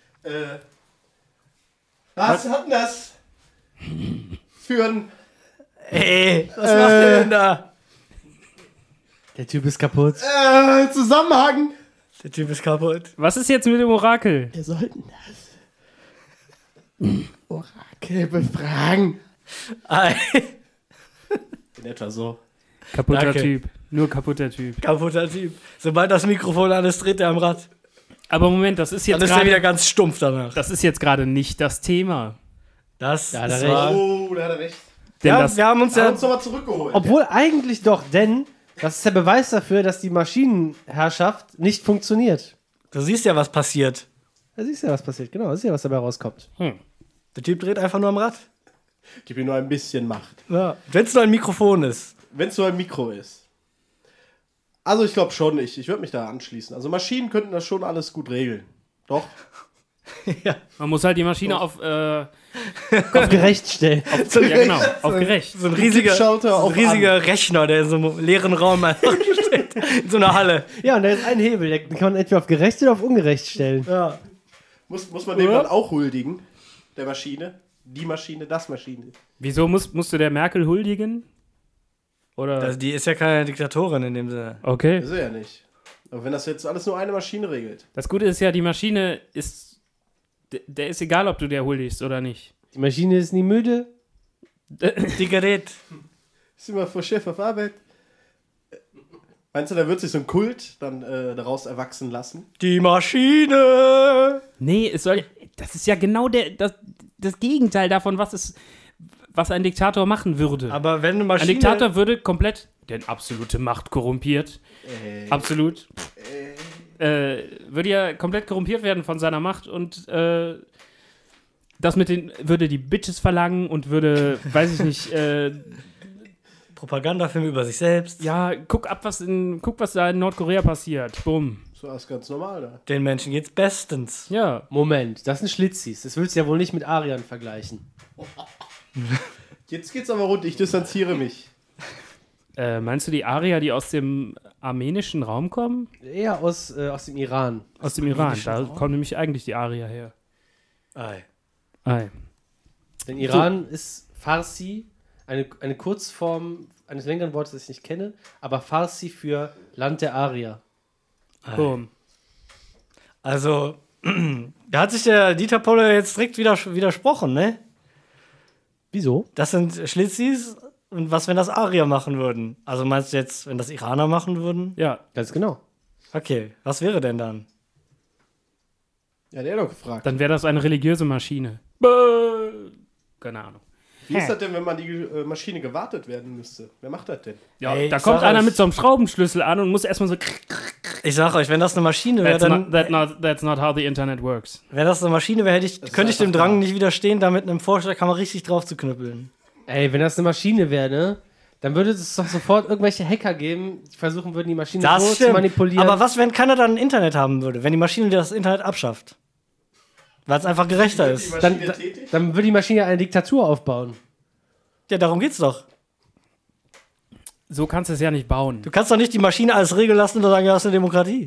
Was hat denn das für ein... Ey, was macht ihr denn da? Der Typ ist kaputt. Zusammenhang? Der Typ ist kaputt. Was ist jetzt mit dem Orakel? Wir sollten das Orakel befragen. Ei, In etwa so. Kaputter Danke. Typ. Nur kaputter Typ. kaputter Typ. Sobald das Mikrofon an ist, dreht er am Rad. Aber Moment, das ist Dann jetzt ist er wieder gerade. ganz stumpf danach. Das ist jetzt gerade nicht das Thema. Das Ja, da ist recht. wahr. Oh, da hat er recht. Denn Ja, das, wir haben uns Er hat ja... uns nochmal zurückgeholt. Obwohl eigentlich doch, denn das ist der Beweis dafür, dass die Maschinenherrschaft nicht funktioniert. Du siehst ja, was passiert. Da siehst du ja, was passiert. Genau, das ist ja, was dabei rauskommt. Der Typ dreht einfach nur am Rad. Gib ihm nur ein bisschen Macht. Ja. Wenn es nur ein Mikrofon ist. Wenn es so ein Mikro ist. Also ich glaube schon, ich würde mich da anschließen. Also Maschinen könnten das schon alles gut regeln. Doch. man muss halt die Maschine auf Auf gerecht stellen. ja, genau, auf gerecht. So ein riesiger, Schalter so ein auf riesiger Rechner, der in so einem leeren Raum einfach steht. In so einer Halle. Ja, und da ist ein Hebel, den kann man entweder auf gerecht oder auf ungerecht stellen. Ja. Muss man dem dann auch huldigen? Der Maschine? die Maschine, das Maschine. Wieso musst du der Merkel huldigen? Oder? Also die ist ja keine Diktatorin in dem Sinne. Okay. Ist er ja nicht. Aber wenn das jetzt alles nur eine Maschine regelt. Das Gute ist ja, die Maschine ist. Der ist egal, ob du der huldigst oder nicht. Die Maschine ist nie müde. Die Gerät. Ist immer vor Chef auf Arbeit. Meinst du, da wird sich so ein Kult dann daraus erwachsen lassen? Die Maschine. Nee, das ist ja genau das Gegenteil davon, was ein Diktator machen würde. Aber wenn eine Maschine... Ein Diktator würde komplett, denn absolute Macht korrumpiert. Absolut. Würde ja komplett korrumpiert werden von seiner Macht und das würde die Bitches verlangen und würde, weiß ich nicht, Propagandafilme über sich selbst. ja, guck, was da in Nordkorea passiert. Bumm. So ist ganz normal da. Den Menschen geht's bestens. Ja. Moment, das sind Schlitzis. Das willst du ja wohl nicht mit Arian vergleichen. Jetzt geht's aber rund, ich distanziere mich. Meinst du die Arier, die aus dem armenischen Raum kommen? Eher aus dem Iran. Aus dem Iran. Da Raum? kommen nämlich eigentlich die Arier her. Ei. Ei. Denn Iran ist Farsi, eine Kurzform eines längeren Wortes, das ich nicht kenne, aber Farsi für Land der Arier. Boom. Also, da hat sich der Dieter Polle jetzt direkt widersprochen, ne? Wieso? Das sind Schlitzis und was, wenn das Arier machen würden? Also meinst du jetzt, wenn das Iraner machen würden? Ja. Ganz genau. Okay, was wäre denn dann? Ja, der hat doch gefragt. Dann wäre das eine religiöse Maschine. Keine Ahnung. Wie ist das denn, wenn man die Maschine gewartet werden müsste? Wer macht das denn? Ja, Ey, da ich kommt sag einer euch- mit so einem Schraubenschlüssel an und muss erstmal so. Ich sag euch, wenn das eine Maschine wäre, That's not how the internet works. wenn das eine Maschine wäre, ist könnte ich dem einfach Drang klar. nicht widerstehen, da mit einem Vorschlaghammer richtig drauf zu knüppeln. Ey, wenn das eine Maschine wäre, ne? Dann würde es doch sofort irgendwelche Hacker geben, die versuchen würden, die Maschine so Das zu stimmt. manipulieren. Aber was, wenn keiner dann ein Internet haben würde? Wenn die Maschine das Internet abschafft? Weil es einfach gerechter ist. dann würde die Maschine eine Diktatur aufbauen. Ja, darum geht's doch. So kannst du es ja nicht bauen. Du kannst doch nicht die Maschine alles regeln lassen und sagen, ja, das ist eine Demokratie.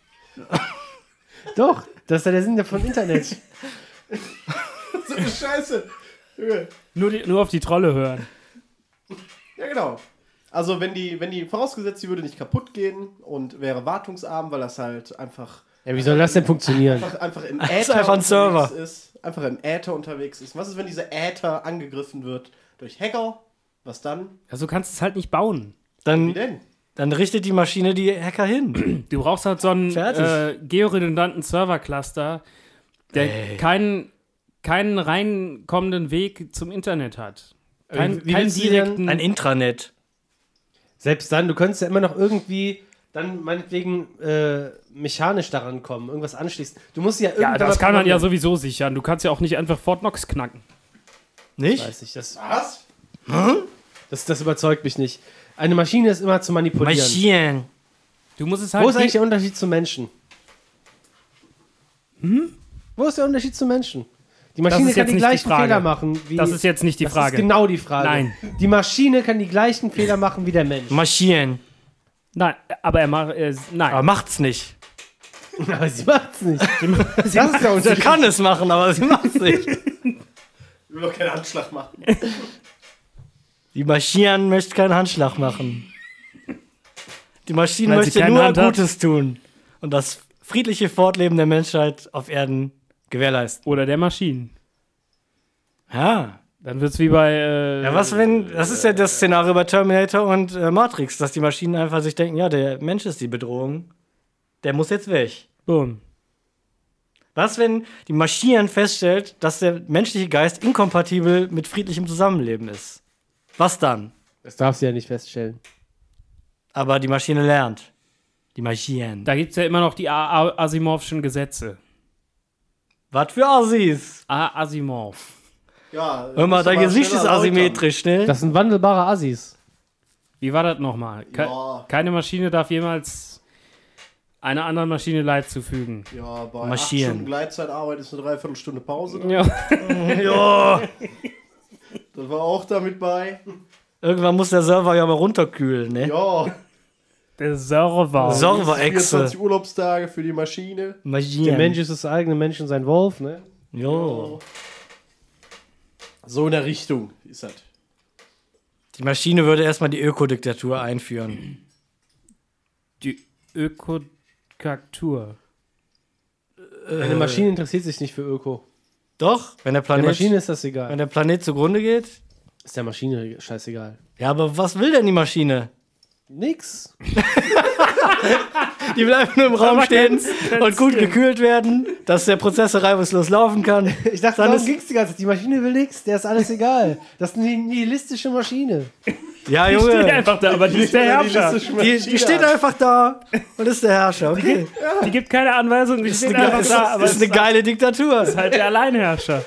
Doch, das ist ja der Sinn von Internet. So eine Scheiße. Junge. Nur auf die Trolle hören. Ja, genau. Also, wenn die vorausgesetzt, die würde nicht kaputt gehen und wäre wartungsarm, weil das halt einfach Ja, wie soll das denn funktionieren? einfach im ist Äther einfach ein Server. ist. Einfach im Äther unterwegs ist. Was ist, wenn dieser Äther angegriffen wird durch Hacker? Was dann? Ja, so kannst du es halt nicht bauen. Wie Dann, denn? dann richtet die Maschine die Hacker hin. Du brauchst halt so einen Fertig. georedundanten Server-Cluster, der keinen reinkommenden Weg zum Internet hat. Wie Keinen willst du denn- direkten. Ein Intranet. Selbst dann, du könntest ja immer noch irgendwie dann meinetwegen mechanisch daran kommen, irgendwas anschließen. Du musst ja ja, irgendwann das mal kann man ja programmieren. sowieso sichern. Du kannst ja auch nicht einfach Fort Knox knacken. Nicht? Weiß ich, Was? das überzeugt mich nicht. Eine Maschine ist immer zu manipulieren. Maschinen. Du musst es Wo halt ist eigentlich der Unterschied zu Menschen? Wo ist der Unterschied zu Menschen? Die Maschine ist kann jetzt die nicht die gleichen Frage. Fehler machen wie. Das ist jetzt nicht die das Frage. ist genau die Frage. Nein. Die Maschine kann die gleichen Fehler machen wie der Mensch. Maschinen. Nein, aber er macht. Nein. Aber macht's nicht. Aber sie macht's nicht. Das ist der Sie Unterschied. kann es machen, aber sie macht's nicht. Ich will doch keinen Anschlag machen. Die Maschine möchte keinen Handschlag machen. Die Maschine Weil sie möchte keine nur Hand hat. Gutes tun und das friedliche Fortleben der Menschheit auf Erden gewährleisten. Oder der Maschinen. Ja. Dann wird's wie bei. Ja, was wenn, das ist ja das Szenario bei Terminator und Matrix, dass die Maschinen einfach sich denken, ja, der Mensch ist die Bedrohung, der muss jetzt weg. Boom. Was, wenn die Maschine feststellt, dass der menschliche Geist inkompatibel mit friedlichem Zusammenleben ist? Was dann? Das darfst du ja nicht feststellen. Aber die Maschine lernt. Die Maschine. Da gibt's ja immer noch die Asimovschen Gesetze. Was für Assis? Asimov. Ja, Hör mal, musst du dein Gesicht schneller ist erläutern. asymmetrisch, ne? Das sind wandelbare Assis. Wie war das nochmal? Ja. Keine Maschine darf jemals einer anderen Maschine Leid zufügen. Ja, bei Maschinen. 8 Stunden Gleitzeitarbeit ist eine Dreiviertelstunde Pause. Ja. Ja. Das war auch damit bei. Irgendwann muss der Server ja mal runterkühlen, ne? Ja. Der Server. Server-Echse. 24 Urlaubstage für die Maschine. Der Maschine. Mensch ist das eigene Mensch und sein Wolf, ne? Jo. So in der Richtung ist das. Die Maschine würde erstmal die Ökodiktatur einführen. Die Ökodiktatur. Eine Maschine interessiert sich nicht für Öko. Doch, wenn der Der Planet, Maschine ist das egal. wenn der Planet zugrunde geht. Ist der Maschine scheißegal. Ja, aber was will denn die Maschine? Nix. Die will einfach nur im Raum stehen und gut gekühlt werden, dass der Prozessor reibungslos laufen kann. Ich dachte, Dann darum ist- ging's die ganze Zeit. Die Maschine will nix, der ist alles egal. Das ist eine nihilistische Maschine. Ja, Die steht Junge, einfach da, aber die ist der Herrscher. die steht einfach da und ist der Herrscher. Okay. Die gibt keine Anweisung, die steht einfach da, aber ist eine geile Diktatur. ist halt der Alleinherrscher.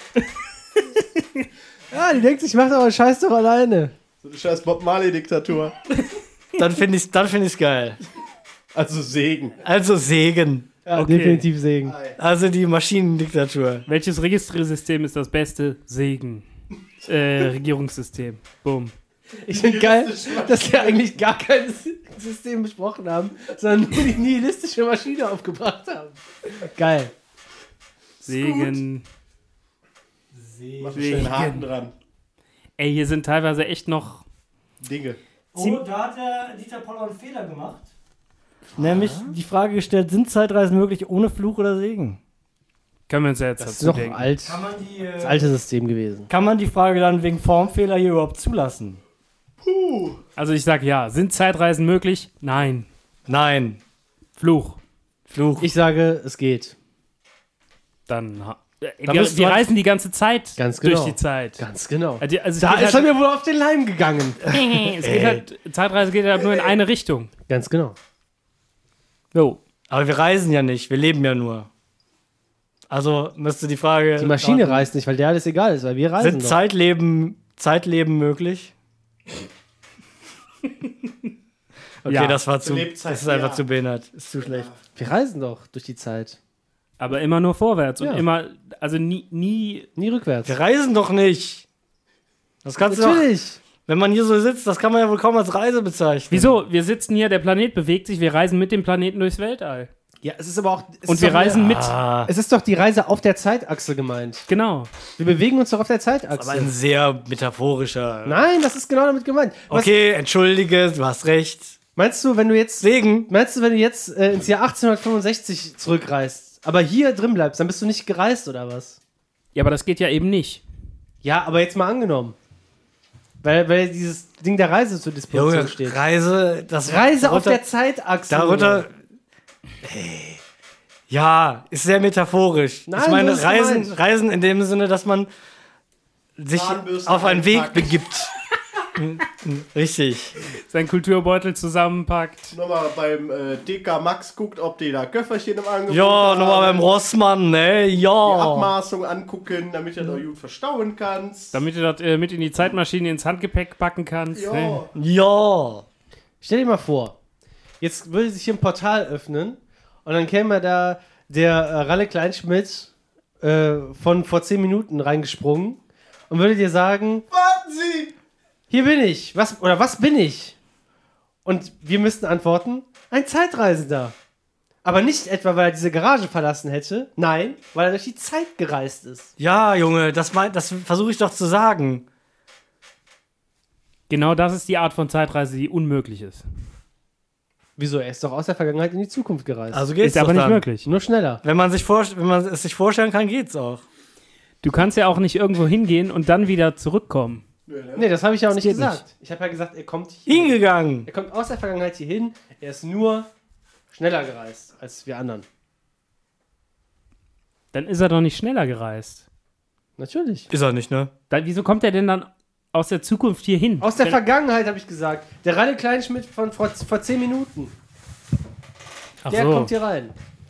Ja, die denkt sich, macht aber Scheiß doch alleine. So eine scheiß Bob Marley-Diktatur. Dann finde ich's geil. Also Segen. Also Segen. Ja, Okay. definitiv Segen. Also die Maschinendiktatur. Welches Registriersystem ist das beste? Segen. Regierungssystem. Boom. Ich finde geil, dass wir eigentlich gar kein System besprochen haben, sondern nur die nihilistische Maschine aufgebracht haben. Geil. Segen. Mach einen schönen Haken dran. Ey, hier sind teilweise echt noch. Dinge. Oh, da hat der Dieter Poller einen Fehler gemacht. Nämlich die Frage gestellt, sind Zeitreisen möglich ohne Fluch oder Segen? Können wir uns ja jetzt Das ist dazu doch denken. alt. Das alte System gewesen. Kann man die Frage dann wegen Formfehler hier überhaupt zulassen? Also ich sag ja. Sind Zeitreisen möglich? Nein. Nein. Fluch. Fluch. Ich sage, es geht. Dann. Da müsste wir man- reisen die ganze Zeit Ganz durch genau. die Zeit. Ganz genau. Also es Da geht ist er halt, mir wohl auf den Leim gegangen. es geht halt, Zeitreise geht halt nur in eine Richtung. Ganz genau. So. Aber wir reisen ja nicht, wir leben ja nur. Also müsste die Frage. Die Maschine lauten, reist nicht, weil der alles egal ist, weil wir reisen Sind doch. Zeitleben möglich? Okay, Ja. das war zu. Lebzeit, Das ist einfach ja. zu behindert. Ist zu schlecht. Wir reisen doch durch die Zeit. Aber immer nur vorwärts und Ja. immer, also nie, Nie rückwärts. Wir reisen doch nicht. Das kannst du doch. Natürlich. Wenn man hier so sitzt, das kann man ja wohl kaum als Reise bezeichnen. Wieso? Wir sitzen hier, der Planet bewegt sich, wir reisen mit dem Planeten durchs Weltall. Ja, es ist aber auch. Und wir reisen mit. Es ist doch die Reise auf der Zeitachse gemeint. Genau. Wir bewegen uns doch auf der Aber ein Zeitachse. sehr metaphorischer. Nein, das ist genau damit gemeint. Was, Okay, entschuldige, du hast recht. meinst du, wenn du jetzt Segen. ins Jahr 1865 zurückreist, aber hier drin bleibst, dann bist du nicht gereist oder was? Ja, aber das geht ja eben nicht. Ja, aber jetzt mal angenommen. Weil dieses Ding der Reise zur Disposition Junge, steht. Reise, das Reise auf darunter- der Zeitachse. Darunter. Ja, ist sehr metaphorisch. Nein, ich meine, so ist gemeint. Reisen in dem Sinne, dass man sich Zahnbürste auf einen Weg einpackt. begibt. Richtig. Sein Kulturbeutel zusammenpackt. Nochmal beim DK Max guckt, ob die da Köfferchen im Angebot Ja, haben. nochmal beim Rossmann, ne? Die Ja. Abmaßung angucken, damit du da gut verstauen kannst. Damit du das mit in die Zeitmaschine ins Handgepäck packen kannst. Ja. Ne? Ja. Stell dir mal vor, jetzt würde sich hier ein Portal öffnen und dann käme da der Ralle Kleinschmidt von vor 10 Minuten reingesprungen und würde dir sagen, Warten Sie! hier bin ich. Was bin ich? Und wir müssten antworten, ein Zeitreisender. Aber nicht etwa, weil er diese Garage verlassen hätte. Nein, weil er durch die Zeit gereist ist. Ja, Junge, das versuche ich doch zu sagen. Genau das ist die Art von Zeitreise, die unmöglich ist. Wieso? Er ist doch aus der Vergangenheit in die Zukunft gereist. Also geht's Ist aber doch nicht dann. möglich. Nur schneller. Wenn man es sich vorstellen kann, geht's auch. Du kannst ja auch nicht irgendwo hingehen und dann wieder zurückkommen. Nee, das habe ich ja auch nicht geht gesagt. Ich habe ja gesagt, er kommt hier. Hingegangen. Er kommt aus der Vergangenheit hier hin. Er ist nur schneller gereist als wir anderen. Dann ist er doch nicht schneller gereist. Natürlich. Ist er nicht, ne? Wieso kommt er denn dann aus der Zukunft hier hin? Aus der Vergangenheit habe ich gesagt. Der Ralle Kleinschmidt von vor 10 Minuten. Ach Der so, kommt hier rein.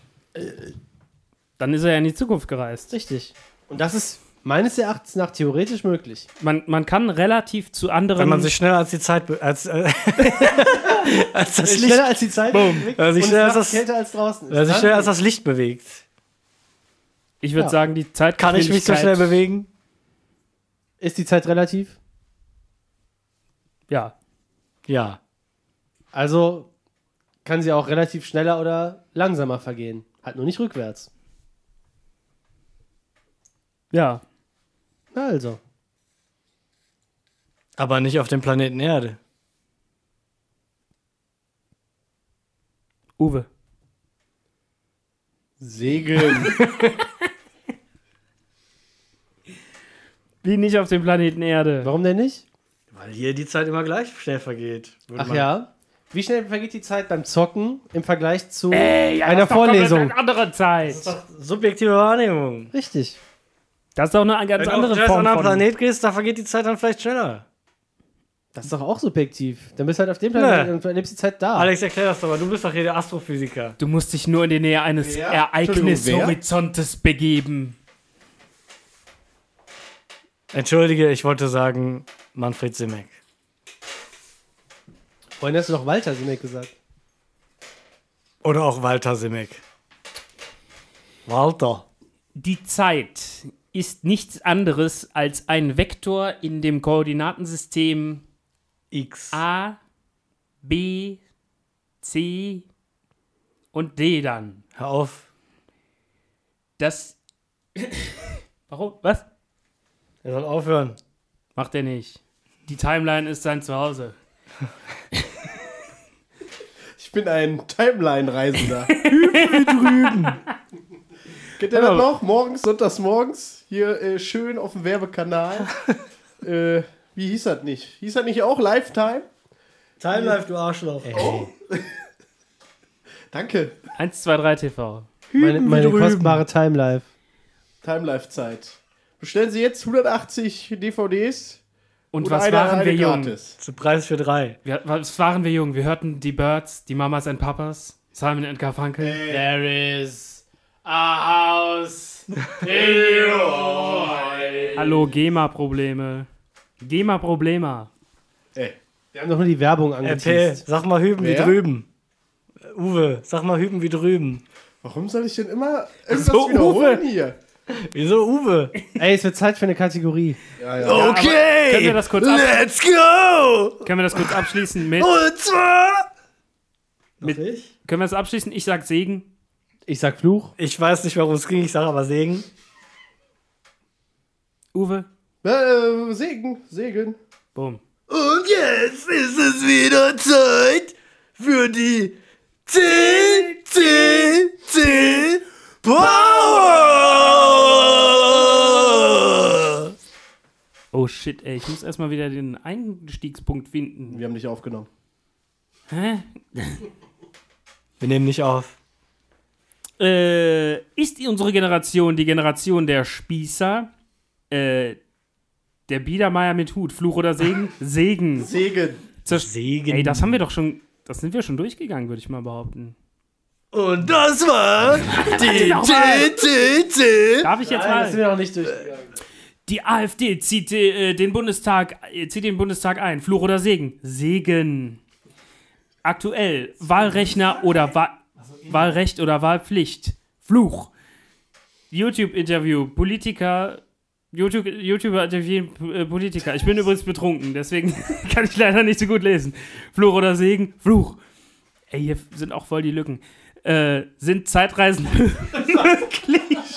dann ist er ja in die Zukunft gereist. Richtig. Und das ist meines Erachtens nach theoretisch möglich. Man kann relativ zu anderen... Wenn man sich schneller als die Zeit als das Licht, Schneller als die Zeit. Weg. Wenn man sich Und schneller es als ist kälter als draußen. wenn man sich schneller als das Licht bewegt. ich würde Ja. sagen, die Zeit Kann ich mich so schnell bewegen? Ist die Zeit relativ? Ja. Ja. Also kann sie auch relativ schneller oder langsamer vergehen. Halt nur nicht rückwärts. Ja. Na also. Aber nicht auf dem Planeten Erde. Uwe. Segeln. Wie nicht auf dem Planeten Erde? Warum denn nicht? Weil hier die Zeit immer gleich schnell vergeht. Würde Ach man- ja. Wie schnell vergeht die Zeit beim Zocken im Vergleich zu Ja, einer das ist doch komplett Vorlesung? eine andere Zeit. Das ist doch subjektive Wahrnehmung. Richtig. Das ist doch eine ganz Wenn du auf andere einen Form anderen von... Planet gehst, da vergeht die Zeit dann vielleicht schneller. Das ist doch auch subjektiv. Dann bist du halt auf dem Planeten und erlebst die Zeit da. Alex, erklär das doch mal. Du bist doch hier der Astrophysiker. Du musst dich nur in die Nähe eines Wer? Ereignishorizontes begeben. Entschuldige, ich wollte sagen Manfred Simek. Vorhin hast du doch Walter Simek gesagt. Oder auch Walter Simek. Walter. Die Zeit ist nichts anderes als ein Vektor in dem Koordinatensystem X. A, B, C und D dann. Hör auf. Das... Warum? Was? Er soll aufhören. Macht er nicht. Die Timeline ist sein Zuhause. Ich bin ein Timeline-Reisender. Wie drüben. Kennt ihr das noch? Morgens, sonntags morgens. Hier schön auf dem Werbekanal. Wie hieß das nicht? Hieß das nicht auch Lifetime? Timelife, du Arschloch. Danke. 1, 2, 3 TV. Meine kostbare Timelife. Timelife-Zeit. Bestellen Sie jetzt 180 DVDs. Und oder was eine waren wir halbe jung? gratis. Zu Preis für 3. Was waren wir jung? Wir hörten die Birds, die Mamas and Papas, Simon and Garfunkel. There is a house in your eye. Hallo, GEMA-Probleme. GEMA-Problema. Ey. Wir haben doch nur die Werbung RP, angeteased. sag mal Hüben Wer? wie drüben. Uwe, sag mal Hüben wie drüben. Warum soll ich denn immer irgendwas So, wiederholen Uwe. hier? Wieso Uwe? Ey, es wird Zeit für eine Kategorie. Ja, ja. Okay, können wir das kurz let's go! Können wir das kurz abschließen mit... Und zwar... Mit- ich? Können wir das abschließen? Ich sag Segen. Ich sag Fluch. Ich weiß nicht, warum es ging, ich sage aber Segen. Uwe. Segeln. Boom. Und jetzt ist es wieder Zeit für die 10 Power! Oh shit, ey. Ich muss erstmal wieder den Einstiegspunkt finden. Wir haben dich aufgenommen. Hä? Wir nehmen nicht auf. Ist unsere Generation die Generation der Spießer? Der Biedermeier mit Hut. Fluch oder Segen? Segen. Segen. Segen. Ey, das haben wir doch schon... Das sind wir schon durchgegangen, würde ich mal behaupten. Und das war die Darf ich jetzt mal... wir noch nicht durchgegangen. Die AfD zieht den Bundestag ein. Fluch oder Segen? Segen. Aktuell Wahlrechner oder Wahlrecht oder Wahlpflicht? Fluch. YouTube-Interview. YouTuber interviewen Politiker. Ich bin übrigens betrunken, deswegen kann ich leider nicht so gut lesen. Fluch oder Segen? Fluch. Ey, hier sind auch voll die Lücken. Sind Zeitreisen möglich?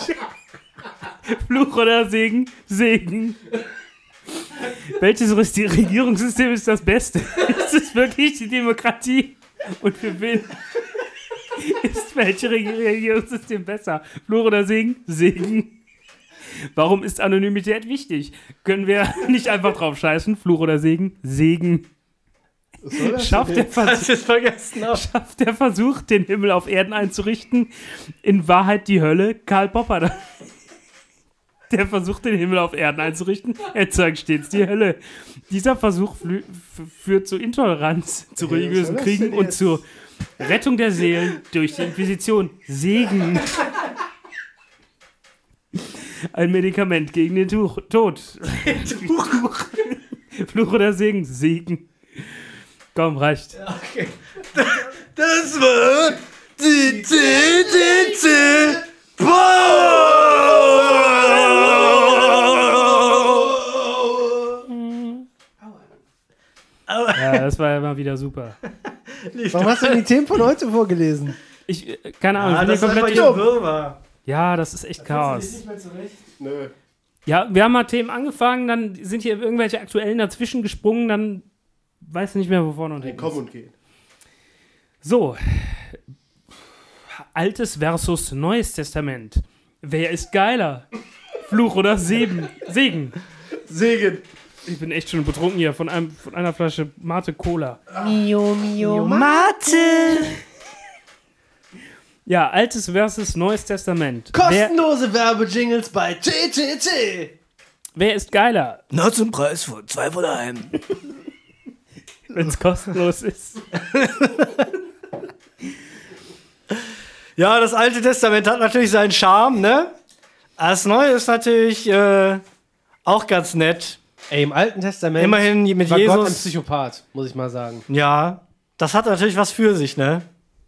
Fluch oder Segen? Segen. Welches Regierungssystem ist das Beste? Ist es wirklich die Demokratie? Und für wen ist welches Regierungssystem besser? Fluch oder Segen? Segen. Warum ist Anonymität wichtig? Können wir nicht einfach drauf scheißen? Fluch oder Segen? Segen. Was soll das Schafft denn der, jetzt? Hast du es vergessen? schafft der Versuch, den Himmel auf Erden einzurichten, in Wahrheit die Hölle? Karl Popper. Der versucht, den Himmel auf Erden einzurichten, erzeugt stets die Hölle. Dieser Versuch führt zu Intoleranz, zu religiösen was soll das Kriegen denn und jetzt? zur Rettung der Seelen durch die Inquisition. Segen. Ein Medikament gegen den Tod. Fluch oder Segen? Segen. Komm, reicht. Okay. Das war die 10 Power! Ja, das war ja mal wieder super. Warum hast du denn die Themen von heute vorgelesen? Keine Ahnung, ich bin das hier ist einfach komplett hier Wirrwarr. Ja, das ist echt Chaos. Nö. Ja, wir haben mal Themen angefangen, dann sind hier irgendwelche aktuellen dazwischen gesprungen, dann weiß ich nicht mehr, wovon und hinten. Komm und geh. So. Altes versus Neues Testament. Wer ist geiler? Fluch oder Segen? Segen. Ich bin echt schon betrunken hier von einer Flasche Mate Cola. Mio, Mate! Ja, Altes versus Neues Testament. Kostenlose Werbejingles bei TTT. Wer ist geiler, Nur zum Preis von 2 von einem. wenn es kostenlos ist? Ja, das Alte Testament hat natürlich seinen Charme, ne? Das Neue ist natürlich auch ganz nett. Ey, im Alten Testament Immerhin mit war Jesus. Gott ein Psychopath, muss ich mal sagen. Ja, das hat natürlich was für sich, ne?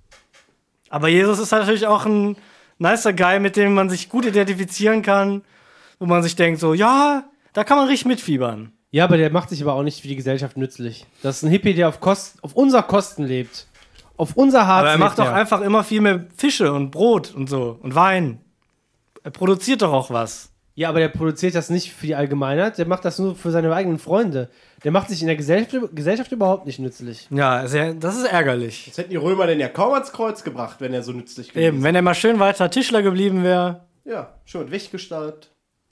Aber Jesus ist natürlich auch ein nicer Guy, mit dem man sich gut identifizieren kann, wo man sich denkt so, ja, da kann man richtig mitfiebern. Ja, aber der macht sich aber auch nicht für die Gesellschaft nützlich. Das ist ein Hippie, der auf unser Kosten lebt. Auf unser Harz Aber er macht lebt doch einfach immer viel mehr Fische und Brot und so und Wein. Er produziert doch auch was. Ja, aber der produziert das nicht für die Allgemeinheit, der macht das nur für seine eigenen Freunde. Der macht sich in der Gesellschaft überhaupt nicht nützlich. Ja, das ist ärgerlich. Jetzt hätten die Römer den ja kaum ans Kreuz gebracht, wenn er so nützlich gewesen Eben, wenn er mal schön weiter Tischler geblieben wäre. Ja, schon weggestaltet.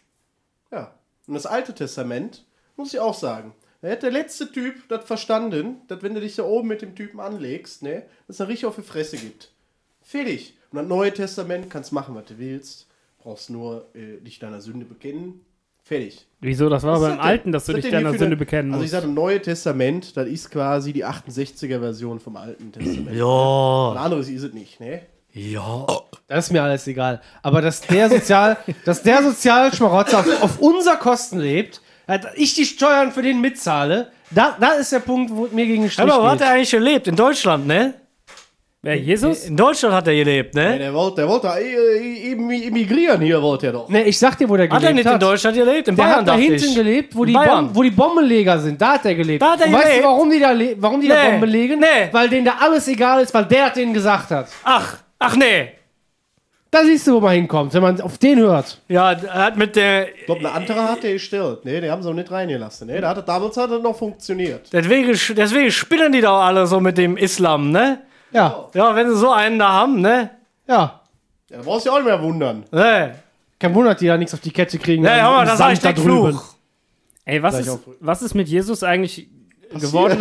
Ja. Und das Alte Testament, muss ich auch sagen, da hätte der letzte Typ das verstanden, dass wenn du dich da oben mit dem Typen anlegst, ne, dass er richtig auf die Fresse gibt. Fertig. Und das Neue Testament kannst machen, was du willst. Brauchst nur dich deiner Sünde bekennen. Fertig. Wieso? Das war Was beim ist das Alten, denn? dass du Was ist dich das denn deiner hier für Sünde eine- bekennen Also ich musst. sage, Neue Testament, das ist quasi die 68er-Version vom Alten Testament. Ein Ja. anderes ist es nicht, ne? Ja. Das ist mir alles egal. Aber dass der Sozialschmarotzer auf unser Kosten lebt, dass ich die Steuern für den mitzahle, da ist der Punkt, wo es mir gegen den Strich Aber wo hat geht. er eigentlich gelebt? In Deutschland, ne? Wer, Jesus? In Deutschland hat er gelebt, Ja, ne? der wollte emigrieren hier, wollte er doch. Ne, ich sag dir, wo der Hat er gelebt nicht in Deutschland gelebt? In Der Bayern, hat da dachte hinten ich. gelebt, wo In die, Bayern. wo die Bombenleger sind. Da hat er gelebt. Da hat er Und weißt du, gelebt? warum die da Nee. Bomben legen? Nee. Weil denen da alles egal ist, weil der denen gesagt hat. Ach nee. Da siehst du, wo man hinkommt, wenn man auf den hört. Ja, er hat mit der... Ich glaube, eine andere hat der gestellt. Ne, die haben sie auch nicht reingelassen. Ne? Damals hat das noch funktioniert. Deswegen spinnen die doch alle so mit dem Islam, ne? Ja, Ja, wenn sie so einen da haben, ne? ja. Ja, da brauchst du dich auch nicht mehr wundern. Ne, Kein Wunder, dass die da nichts auf die Kette kriegen. ne, hör mal, Im das sag ich Sand da direkt drüben. Fluch. Ey, Sag ich auch. was ist mit Jesus eigentlich geworden,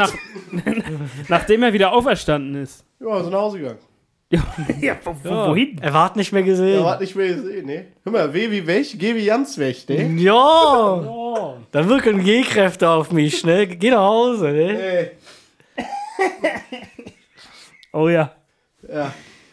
nachdem er wieder auferstanden ist? Ja, sind nach Hause gegangen. Ja, wohin? Er war nicht mehr gesehen. Ja, hat nicht mehr gesehen, ne? Hör mal, W wie weg, G wie ganz weg, ne? Ja. Da wirken G-Kräfte auf mich, ne? Geh nach Hause, ne? Oh ja. Ja.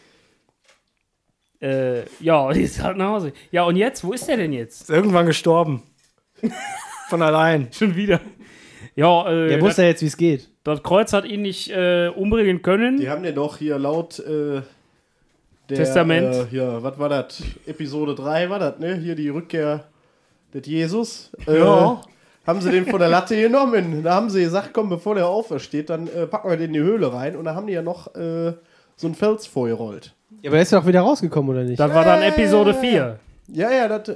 Ja, die ist halt nach Hause. Ja, und jetzt? Wo ist der denn jetzt? Ist irgendwann gestorben. Von allein. Schon wieder. Ja, Der wusste ja jetzt, wie es geht. das Kreuz hat ihn nicht umbringen können. Die haben ja doch hier laut der, Testament. hier, was war das? Episode 3 war das, ne? Hier die Rückkehr des Jesus. Ja. Haben sie den von der Latte genommen. Da haben sie gesagt, komm, bevor der aufersteht, dann packen wir den in die Höhle rein. Und da haben die ja noch so einen Fels vorgerollt. Ja, aber der ist ja auch wieder rausgekommen, oder nicht? Das war dann Episode 4. Ja, das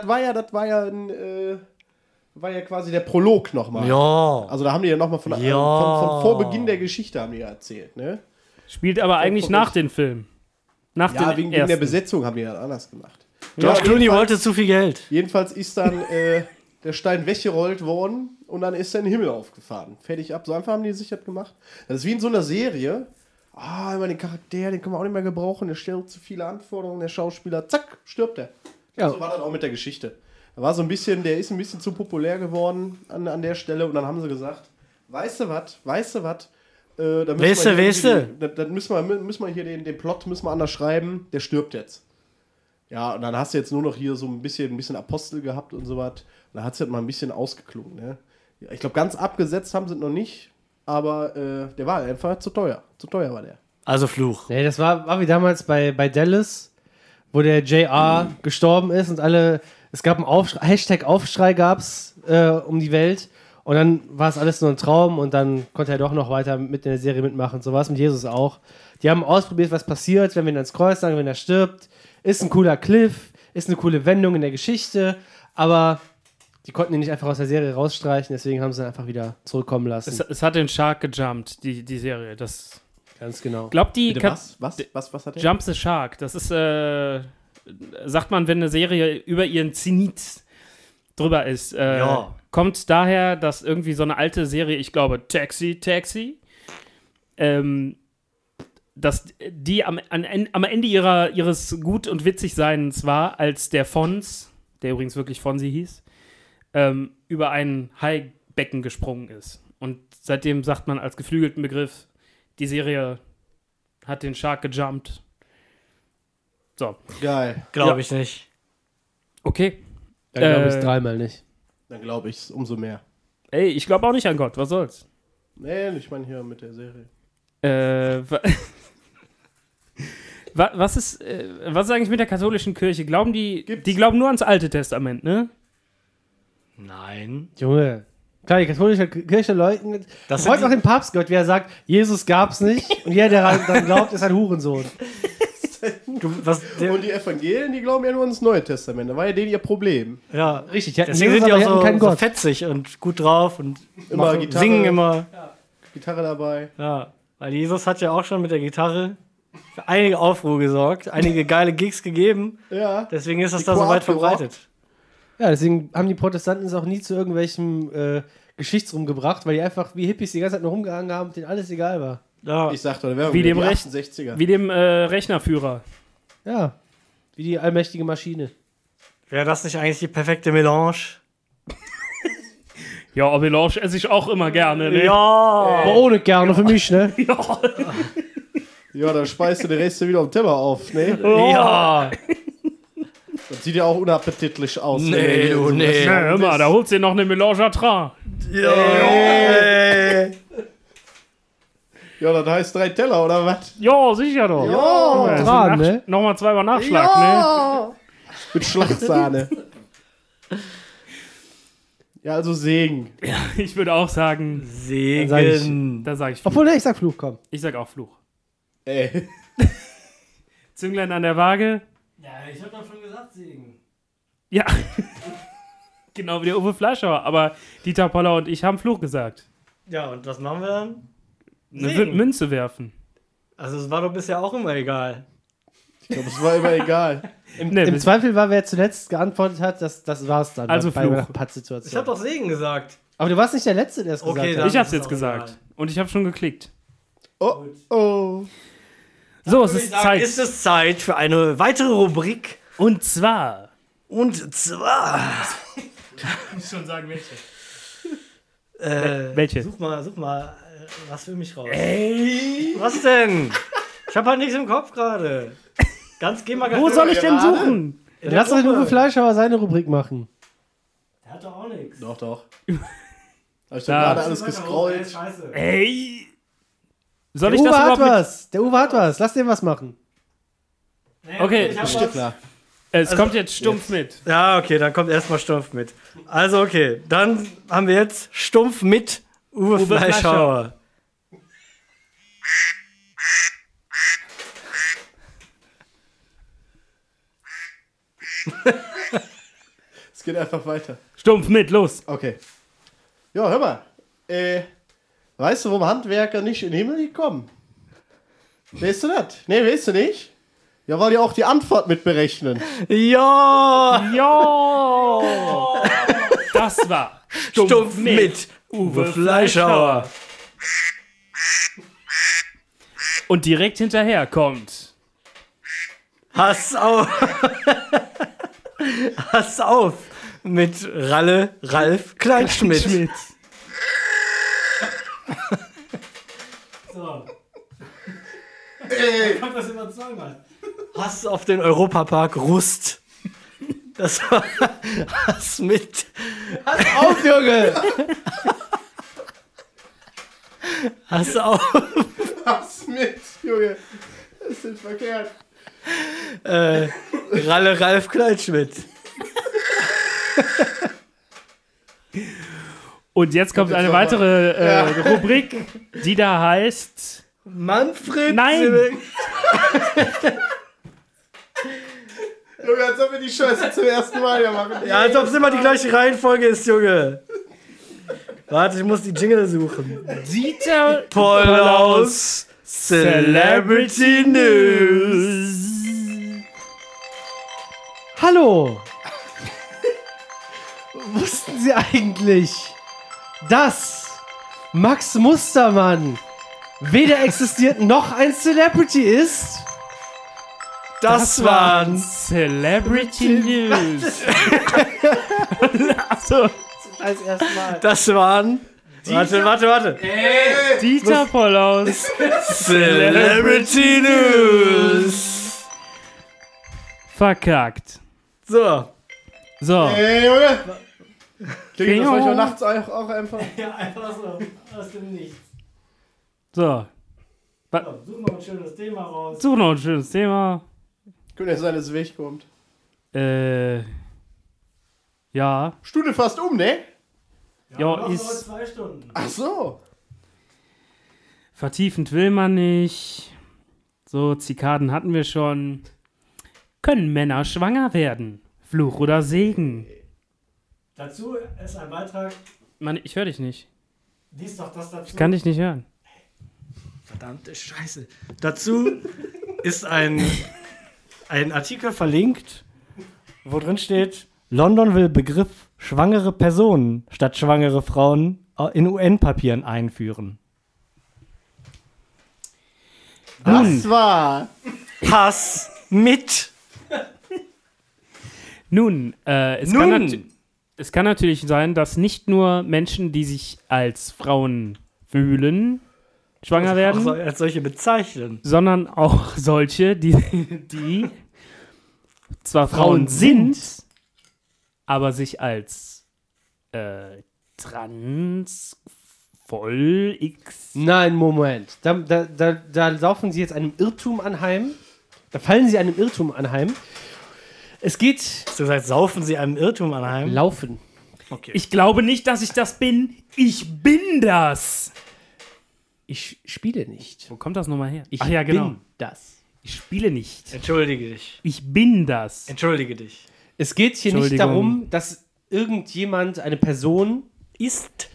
war ja quasi der Prolog nochmal. Ja. Also da haben die ja nochmal von vor Beginn der Geschichte haben die ja erzählt, ne? Spielt aber eigentlich nach dem Film. Nach Ja, dem wegen der ersten. Besetzung haben die das anders gemacht. George Clooney wollte zu viel Geld. Jedenfalls ist dann der Stein weggerollt worden und dann ist er in den Himmel aufgefahren. Fertig ab. So einfach haben die sich das gemacht. Das ist wie in so einer Serie. Immer den Charakter, den können wir auch nicht mehr gebrauchen. Der stellt zu viele Anforderungen. Der Schauspieler, zack, stirbt er. Ja. So war das auch mit der Geschichte. Der ist ein bisschen zu populär geworden an der Stelle und dann haben sie gesagt, weißt du was? Dann müssen wir hier den Plot müssen wir anders schreiben, der stirbt jetzt. Ja, und dann hast du jetzt nur noch hier so ein bisschen Apostel gehabt und so was. Und dann hat es halt mal ein bisschen ausgeklungen. Ne? Ja, ich glaube, ganz abgesetzt haben sie es noch nicht, aber der war einfach zu teuer. Zu teuer war der. Also Fluch. Nee, das war wie damals bei Dallas, wo der JR gestorben ist und es gab einen Hashtag Aufschrei gab's um die Welt und dann war es alles nur ein Traum und dann konnte er doch noch weiter mit in der Serie mitmachen. So war es mit Jesus auch. Die haben ausprobiert, was passiert, wenn wir ihn ans Kreuz sagen, wenn er stirbt. Ist ein cooler Cliff, ist eine coole Wendung in der Geschichte, aber die konnten ihn nicht einfach aus der Serie rausstreichen, deswegen haben sie ihn einfach wieder zurückkommen lassen. Es hat den Shark gejumpt, die Serie. Das Ganz genau. glaubt die Bitte, was hat der? Jump the Shark. Das ist, sagt man, wenn eine Serie über ihren Zenit drüber ist. Ja. Kommt daher, dass irgendwie so eine alte Serie, ich glaube, Taxi, dass die am Ende ihres Gut- und Witzigseins war, als der Fons, der übrigens wirklich Fonsi hieß, über ein Haibecken gesprungen ist. Und seitdem sagt man als geflügelten Begriff, die Serie hat den Shark gejumpt. So. Geil. Glaube ich nicht. Okay. Dann glaube ich es dreimal nicht. Dann glaube ich es umso mehr. Ey, ich glaube auch nicht an Gott. Was soll's? Nee, ich meine hier mit der Serie. Was ist eigentlich mit der katholischen Kirche? Glauben die glauben nur ans Alte Testament, ne? Nein. Junge. Klar, die katholische Kirche leugnet. Das Heute sind noch den Papst gehört, wie er sagt, Jesus gab's nicht. Und jeder, der dann glaubt, ist ein Hurensohn. Und die Evangelien, die glauben ja nur ans Neue Testament. Da war ja denen ihr Problem. Ja, Richtig, die hatten deswegen Jesus, sind die aber auch die hatten keinen so Gott. fetzig und gut drauf und Immer Gitarre. singen immer. Gitarre dabei. Ja, weil Jesus hat ja auch schon mit der Gitarre für einige Aufruhr gesorgt, einige geile Gigs gegeben. Ja. Deswegen ist das Die da so weit Kroaten verbreitet. Ja, deswegen haben die Protestanten es auch nie zu irgendwelchem Geschichtsrum gebracht, weil die einfach wie Hippies die ganze Zeit nur rumgehangen haben, denen alles egal war. Ja, Ich sagte, da wären Wie wir dem die Recht- 68er. Wie dem Rechnerführer. Ja, wie die allmächtige Maschine. wäre das nicht eigentlich die perfekte Melange? Ja, Melange esse ich auch immer gerne, ne? Ja! Aber ohne gerne für mich, ne? Ja, dann speist du den Rest wieder am Teller auf, ne? Ja! Das sieht ja auch unappetitlich aus. Nee, du, nee. Ja, hör mal, da holst du dir noch eine Melange à trois. Ja, das heißt 3 Teller, oder was? Ja, sicher doch. Ja, dran, ne? Nochmal zweimal Nachschlag, Mit Schlachtsahne. Ja, also Segen. ne? Ich würde auch sagen, Segen. da sage ich Fluch. Obwohl, ne, ich sag Fluch, komm. Ich sag auch Fluch. Ey. Zünglein an der Waage. Ja, ich hab doch schon gesagt Segen. Ja. Genau wie der Uwe Fleischhauer. Aber Dieter Poller und ich haben Fluch gesagt. Ja, und was machen wir dann? Eine Segen. Münze werfen. Also es war doch bisher auch immer egal. Ich glaube, es war immer egal. Im Zweifel war, wer zuletzt geantwortet hat, das war's dann. Also bei Fluch. einer Pattsituation. Ich hab doch Segen gesagt. Aber du warst nicht der Letzte, der es Okay, gesagt dann- hat. Ich hab's ist jetzt auch gesagt. egal. Und ich habe schon geklickt. Oh, oh. So, es Würde ich ist sagen, Zeit. ist es Zeit für eine weitere Rubrik. Und zwar. Und zwar. Ich muss schon sagen, welche. Äh, Welche? Such mal was für mich raus. Ey! Was denn? Ich hab halt nichts im Kopf gerade. Geh mal Wo soll ich denn suchen? Dann lass doch den Uwe Fleischhauer seine Rubrik machen. Der hat doch auch nichts. Doch, doch. Hab ich Da. doch gerade alles gescrollt. Scheiße. Ey! Soll Der ich Uwe das hat überhaupt mit? was. Der Uwe hat was. Lass den was machen. Okay, ich hab Stimmt, was. klar. Es kommt jetzt stumpf mit. Ja, okay, dann kommt erstmal Stumpf mit. Also, okay, dann haben wir jetzt Stumpf mit Uwe Fleischhauer. Es geht einfach weiter. Stumpf mit, los. Okay. Ja, hör mal. Weißt du, warum Handwerker nicht in den Himmel kommen? Weißt du das? Nee, weißt du nicht? Ja, weil die auch die Antwort mit berechnen. Ja! Ja! Das war Stumpf mit Uwe Fleischhauer. Und direkt hinterher kommt. Hass auf! Hass auf! Mit Ralf Kleinschmidt. So. Kommt das immer zweimal. Hass auf den Europapark Rust. Das war Hass mit. Auf, Junge! Hass auf. Was mit, Junge? Das ist verkehrt. Ralf Kleinschmidt. Und jetzt kommt eine weitere Rubrik, die da heißt. Manfred. Nein! Junge, als ob wir die Scheiße zum ersten Mal hier machen. Ja, als ob es immer die gleiche Reihenfolge ist, Junge. Warte, ich muss die Jingle suchen. Dieter Paulaus Celebrity News. Hallo! Wussten Sie eigentlich, dass Max Mustermann weder existiert noch ein Celebrity ist? Das waren Celebrity News. Achso, Als erstes Mal. Das waren. Warte. Dieter Paulaus. Celebrity News. Verkackt. So. So, Ey, Junge! Klingt das Bingo. manchmal nachts auch einfach? Ja, einfach so. Aus dem Nichts. so. Such mal ein schönes Thema raus. Such noch ein schönes Thema. Könnte ja sein, dass es wegkommt. Ja. Stunde fast um, ne? Ja, noch ist 2 Stunden. Ach so. vertiefend will man nicht. So, Zikaden hatten wir schon. Können Männer schwanger werden? Fluch oder Segen? Dazu ist ein Beitrag. Mann, ich höre dich nicht. Lies doch das dazu. Ich kann dich nicht hören. Verdammte Scheiße. Dazu ist ein Artikel verlinkt, wo drin steht, London will Begriff schwangere Personen statt schwangere Frauen in UN-Papieren einführen. Das war. Pass mit. Nun, es kann natürlich sein, dass nicht nur Menschen, die sich als Frauen fühlen, schwanger werden, Auch als solche bezeichnen. sondern auch solche, die zwar Frauen sind, aber sich als trans, voll, x. Nein, Moment. Da laufen Sie jetzt einem Irrtum anheim. Da fallen Sie einem Irrtum anheim. Es geht Hast du gesagt, saufen sie einem Irrtum anheim? laufen. Okay. Ich glaube nicht, dass ich das bin. Ich bin das. Ich spiele nicht. Wo kommt das nochmal her? Ich Ach ja, genau. bin das. Ich spiele nicht. Entschuldige dich. Ich bin das. Entschuldige dich. Es geht hier nicht Entschuldigung. darum, dass irgendjemand, eine Person, Ist.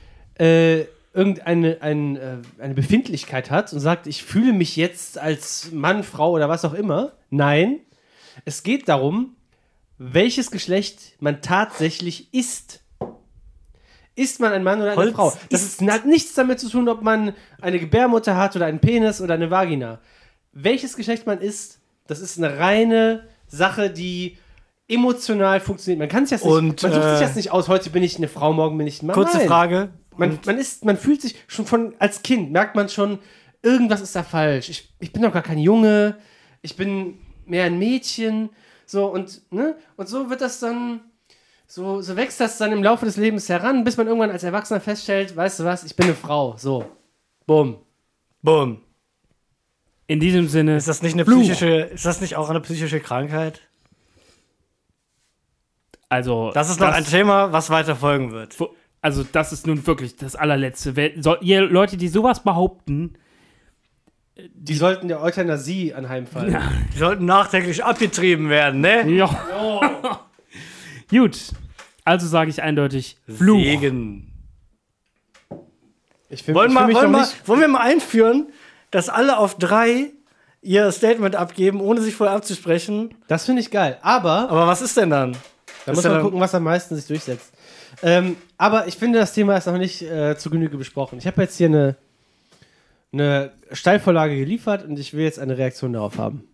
eine Befindlichkeit hat und sagt, ich fühle mich jetzt als Mann, Frau oder was auch immer. Nein, es geht darum, welches Geschlecht man tatsächlich ist. Ist man ein Mann oder eine Holz Frau? Das hat nichts damit zu tun, ob man eine Gebärmutter hat oder einen Penis oder eine Vagina. Welches Geschlecht man ist, das ist eine reine Sache, die emotional funktioniert. Man kann es jetzt nicht, Und, man sucht sich jetzt nicht aus, heute bin ich eine Frau, morgen bin ich ein Mann. Kurze Nein. Frage. Man fühlt sich schon als Kind, merkt man schon, irgendwas ist da falsch. Ich bin doch gar kein Junge, ich bin mehr ein Mädchen. So, und so wird das dann, so wächst das dann im Laufe des Lebens heran, bis man irgendwann als Erwachsener feststellt, weißt du was, ich bin eine Frau. So, bumm. Boom. In diesem Sinne. Ist das nicht eine Fluch. ist das nicht auch eine psychische Krankheit? Also, Das ist noch ein Thema, was weiter folgen wird. Also, das ist nun wirklich das allerletzte. Ihr Leute, die sowas behaupten, Die sollten der Euthanasie anheimfallen. Die sollten nachträglich abgetrieben werden, ne? ja. Gut. Also sage ich eindeutig Fluch. Segen. Ich fühl Wollen mich noch nicht. wir mal einführen, dass alle auf 3 ihr Statement abgeben, ohne sich vorher abzusprechen? Das finde ich geil. Aber Aber was ist denn dann? da muss man gucken, was am meisten sich durchsetzt. Aber ich finde, das Thema ist noch nicht zu Genüge besprochen. Ich habe jetzt hier eine Steilvorlage geliefert und ich will jetzt eine Reaktion darauf haben.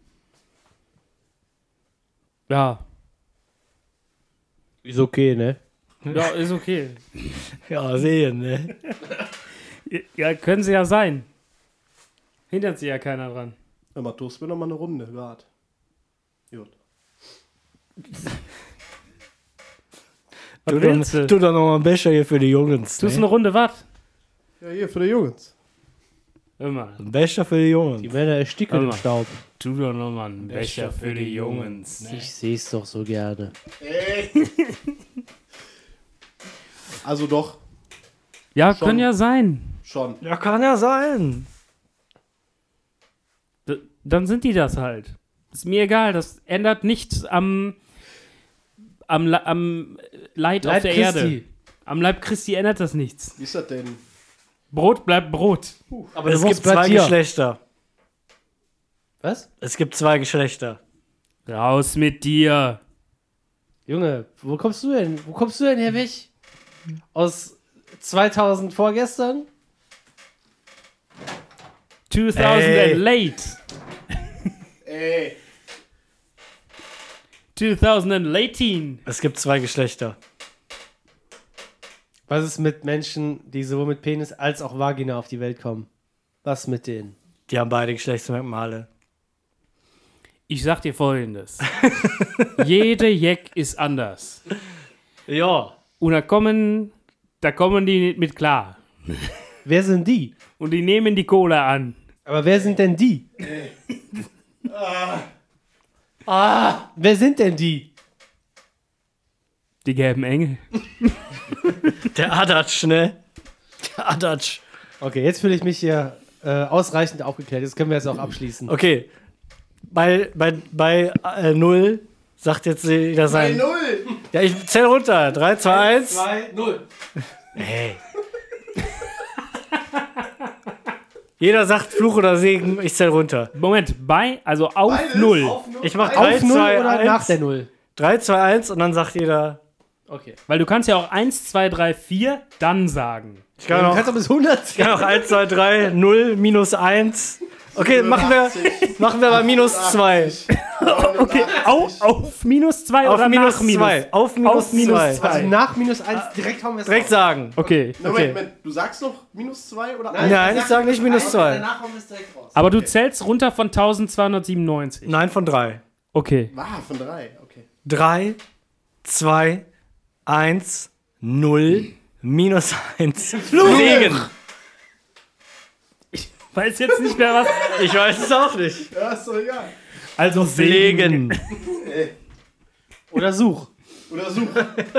Ja. Ist okay, ne? Ja, ist okay. Ja, sehen, ne? Ja, können sie ja sein. Hindert sich ja keiner dran. Ja, mal tust mir noch mal eine Runde, wart. Gut. Was willst du? Tu doch noch mal einen Becher hier für die Jungs. Tust du Ne? eine Runde was? Ja, hier für die Jungs. Immer. Ein Becher für die Jungs. Die Männer ersticken im Warte Staub. Tu doch nochmal einen Becher für die Jungs. Ich sehe es doch so gerne. Also doch, Ja, Schon. können ja sein. schon. Ja, kann ja sein. Dann sind die das halt. Ist mir egal, das ändert nichts am am Leid auf der Christi. Erde. Am Leib Christi ändert das nichts. Wie ist das denn? Brot bleibt Brot. Aber Es du gibt bleibt 2 hier. Geschlechter. Was? Es gibt 2 Geschlechter. Raus mit dir. Junge, wo kommst du denn? Wo kommst du denn her weg? Aus 2000 vorgestern? 2000 Ey. and late. Ey. 2000 and late. Es gibt 2 Geschlechter. Was ist mit Menschen, die sowohl mit Penis als auch Vagina auf die Welt kommen? Was mit denen? Die haben beide Geschlechtsmerkmale. Ich sag dir Folgendes. Jede Jack ist anders. Ja. Und da kommen die nicht mit klar. Wer sind die? Und die nehmen die Cola an. Aber wer sind denn die? Wer sind denn die? Die gelben Engel. Der Adatsch, ne? Der Adatsch. Okay, jetzt fühle ich mich hier ausreichend aufgeklärt. Jetzt können wir es auch abschließen. Okay. Bei 0 sagt jetzt jeder sein. 0. Ja, ich zähl runter. 3, 2, 1. 2, 0. Hey. Jeder sagt Fluch oder Segen, ich zähl runter. Moment, also auf 0. Ich mach 3, Auf 0 2, oder 1. nach der 0? 3, 2, 1 und dann sagt jeder. Okay. Weil du kannst ja auch 1, 2, 3, 4 dann sagen. Ich kann Du auch, kannst doch bis 100 ich kann auch 1, 2, 3, 0, minus 1. Okay, machen wir bei minus 2. Okay, auf minus 2 Auf oder minus nach minus 2. Auf minus minus 2. zwei. Also nach minus 1 direkt hauen wir es Direkt raus. sagen. Okay. Moment, du sagst noch minus 2 oder Nein, ich sag nicht minus 2. Danach hauen wir es direkt raus. Aber du zählst runter von 1297. Nein, von 3. Okay. Von 3, okay. 3, 2, 1, 0, minus 1. Segen. Weiß jetzt nicht mehr was. Ich weiß es auch nicht. Ja, ist doch egal. Also Segen. Segen. Oder such. Oder such.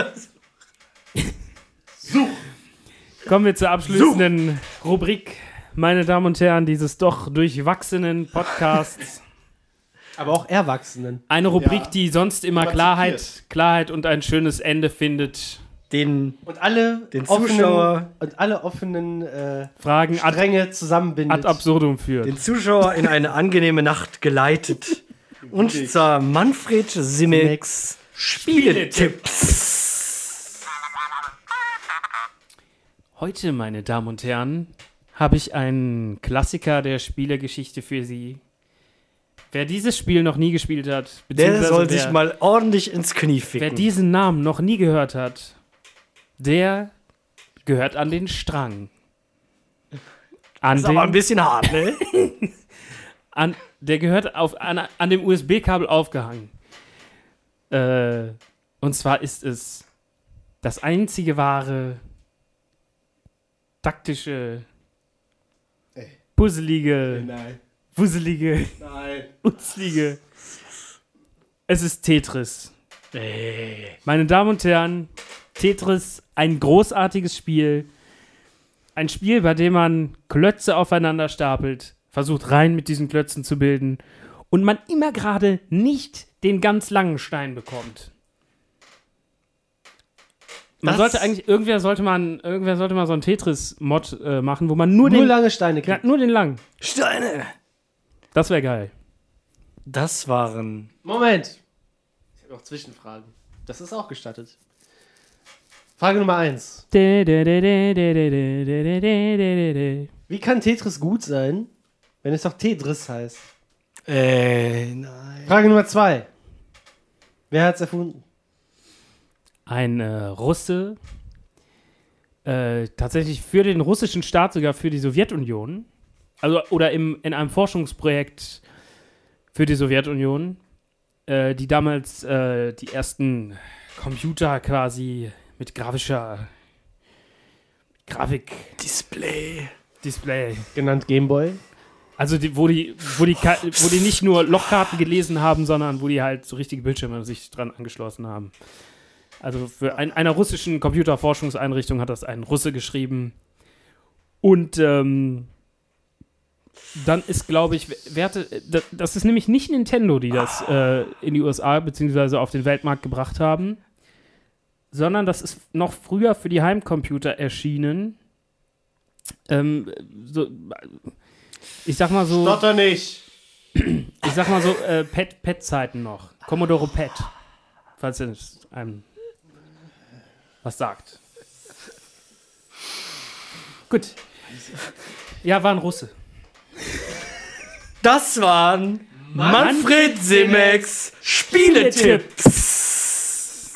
Kommen wir zur abschließenden Rubrik, meine Damen und Herren, dieses doch durchwachsenen Podcasts. Aber auch Erwachsenen. Eine Rubrik, Ja. die sonst immer Emanzipiert. Klarheit und ein schönes Ende findet. Den Und alle Den Zuschauer- offenen Fragen Stränge zusammenbindet. ad absurdum führt. den Zuschauer in eine angenehme Nacht geleitet. Und zwar Manfred Simmeks Spieletipps. Heute, meine Damen und Herren, habe ich einen Klassiker der Spielegeschichte für Sie. Wer dieses Spiel noch nie gespielt hat, Der beziehungsweise soll sich mal ordentlich ins Knie wer ficken. diesen Namen noch nie gehört hat, der gehört an den Strang. An ist aber ein den, bisschen hart, ne? der gehört an dem USB-Kabel aufgehangen. Und zwar ist es das einzige wahre, taktische, puzzelige, Nein. wusselige, Nein. utzlige. Es ist Tetris. Ey. Meine Damen und Herren, Tetris, ein großartiges Spiel. Ein Spiel, bei dem man Klötze aufeinander stapelt, versucht Reihen mit diesen Klötzen zu bilden und man immer gerade nicht den ganz langen Stein bekommt. Man Das- sollte eigentlich, irgendwer sollte mal so einen Tetris-Mod machen, wo man nur Nur den, lange Steine ja, kriegt. nur den langen. Steine. Das wäre geil. Das waren. Moment. Ich habe noch Zwischenfragen. Das ist auch gestattet. Frage Nummer 1. Wie kann Tetris gut sein, wenn es doch Tetris heißt? Nein. Frage Nummer 2. Wer hat es erfunden? Ein Russe, tatsächlich für den russischen Staat, sogar für die Sowjetunion, also oder in einem Forschungsprojekt für die Sowjetunion, die damals die ersten Computer quasi mit Display, Genannt Gameboy. also wo die nicht nur Lochkarten gelesen haben, sondern wo die halt so richtige Bildschirme sich dran angeschlossen haben. Also für einer russischen Computerforschungseinrichtung hat das ein Russe geschrieben. Und dann ist, glaube ich, das ist nämlich nicht Nintendo, die das in die USA bzw. auf den Weltmarkt gebracht haben, sondern das ist noch früher für die Heimcomputer erschienen. Ich sag mal so. Stotter nicht! Ich sag mal so, PET-Zeiten noch. Commodore PET. Falls es einem was sagt. Gut. Ja, war ein Russe. Das waren Manfred Simex Spieletipps.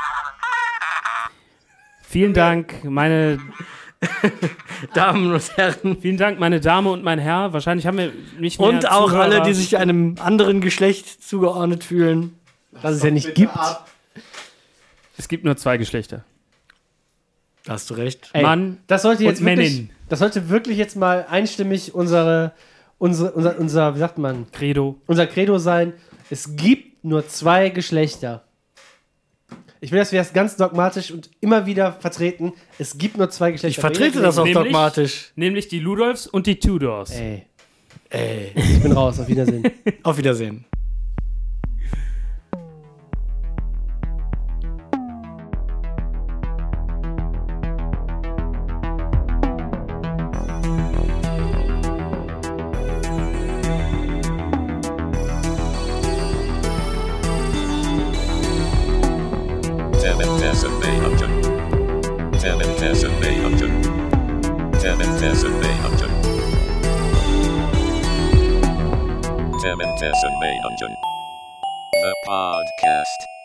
Vielen Dank, meine Damen und Herren. Vielen Dank, meine Dame und mein Herr. Wahrscheinlich haben wir nicht mehr Und auch Zuhörer. alle, die sich einem anderen Geschlecht zugeordnet fühlen. Was es ja nicht gibt. Es gibt nur 2 Geschlechter. Da hast du recht. Ey, Mann das sollte jetzt und wirklich, Männin. das sollte wirklich jetzt mal einstimmig unser, wie sagt man, Credo. unser Credo sein. Es gibt nur 2 Geschlechter. Ich will, dass wir das ganz dogmatisch und immer wieder vertreten. Es gibt nur 2 Geschlechter. Ich vertrete das auch Nämlich- dogmatisch. Nämlich die Ludolfs und die Tudors. Ey, Ey, ich bin raus. Auf Wiedersehen. auf Wiedersehen. The podcast.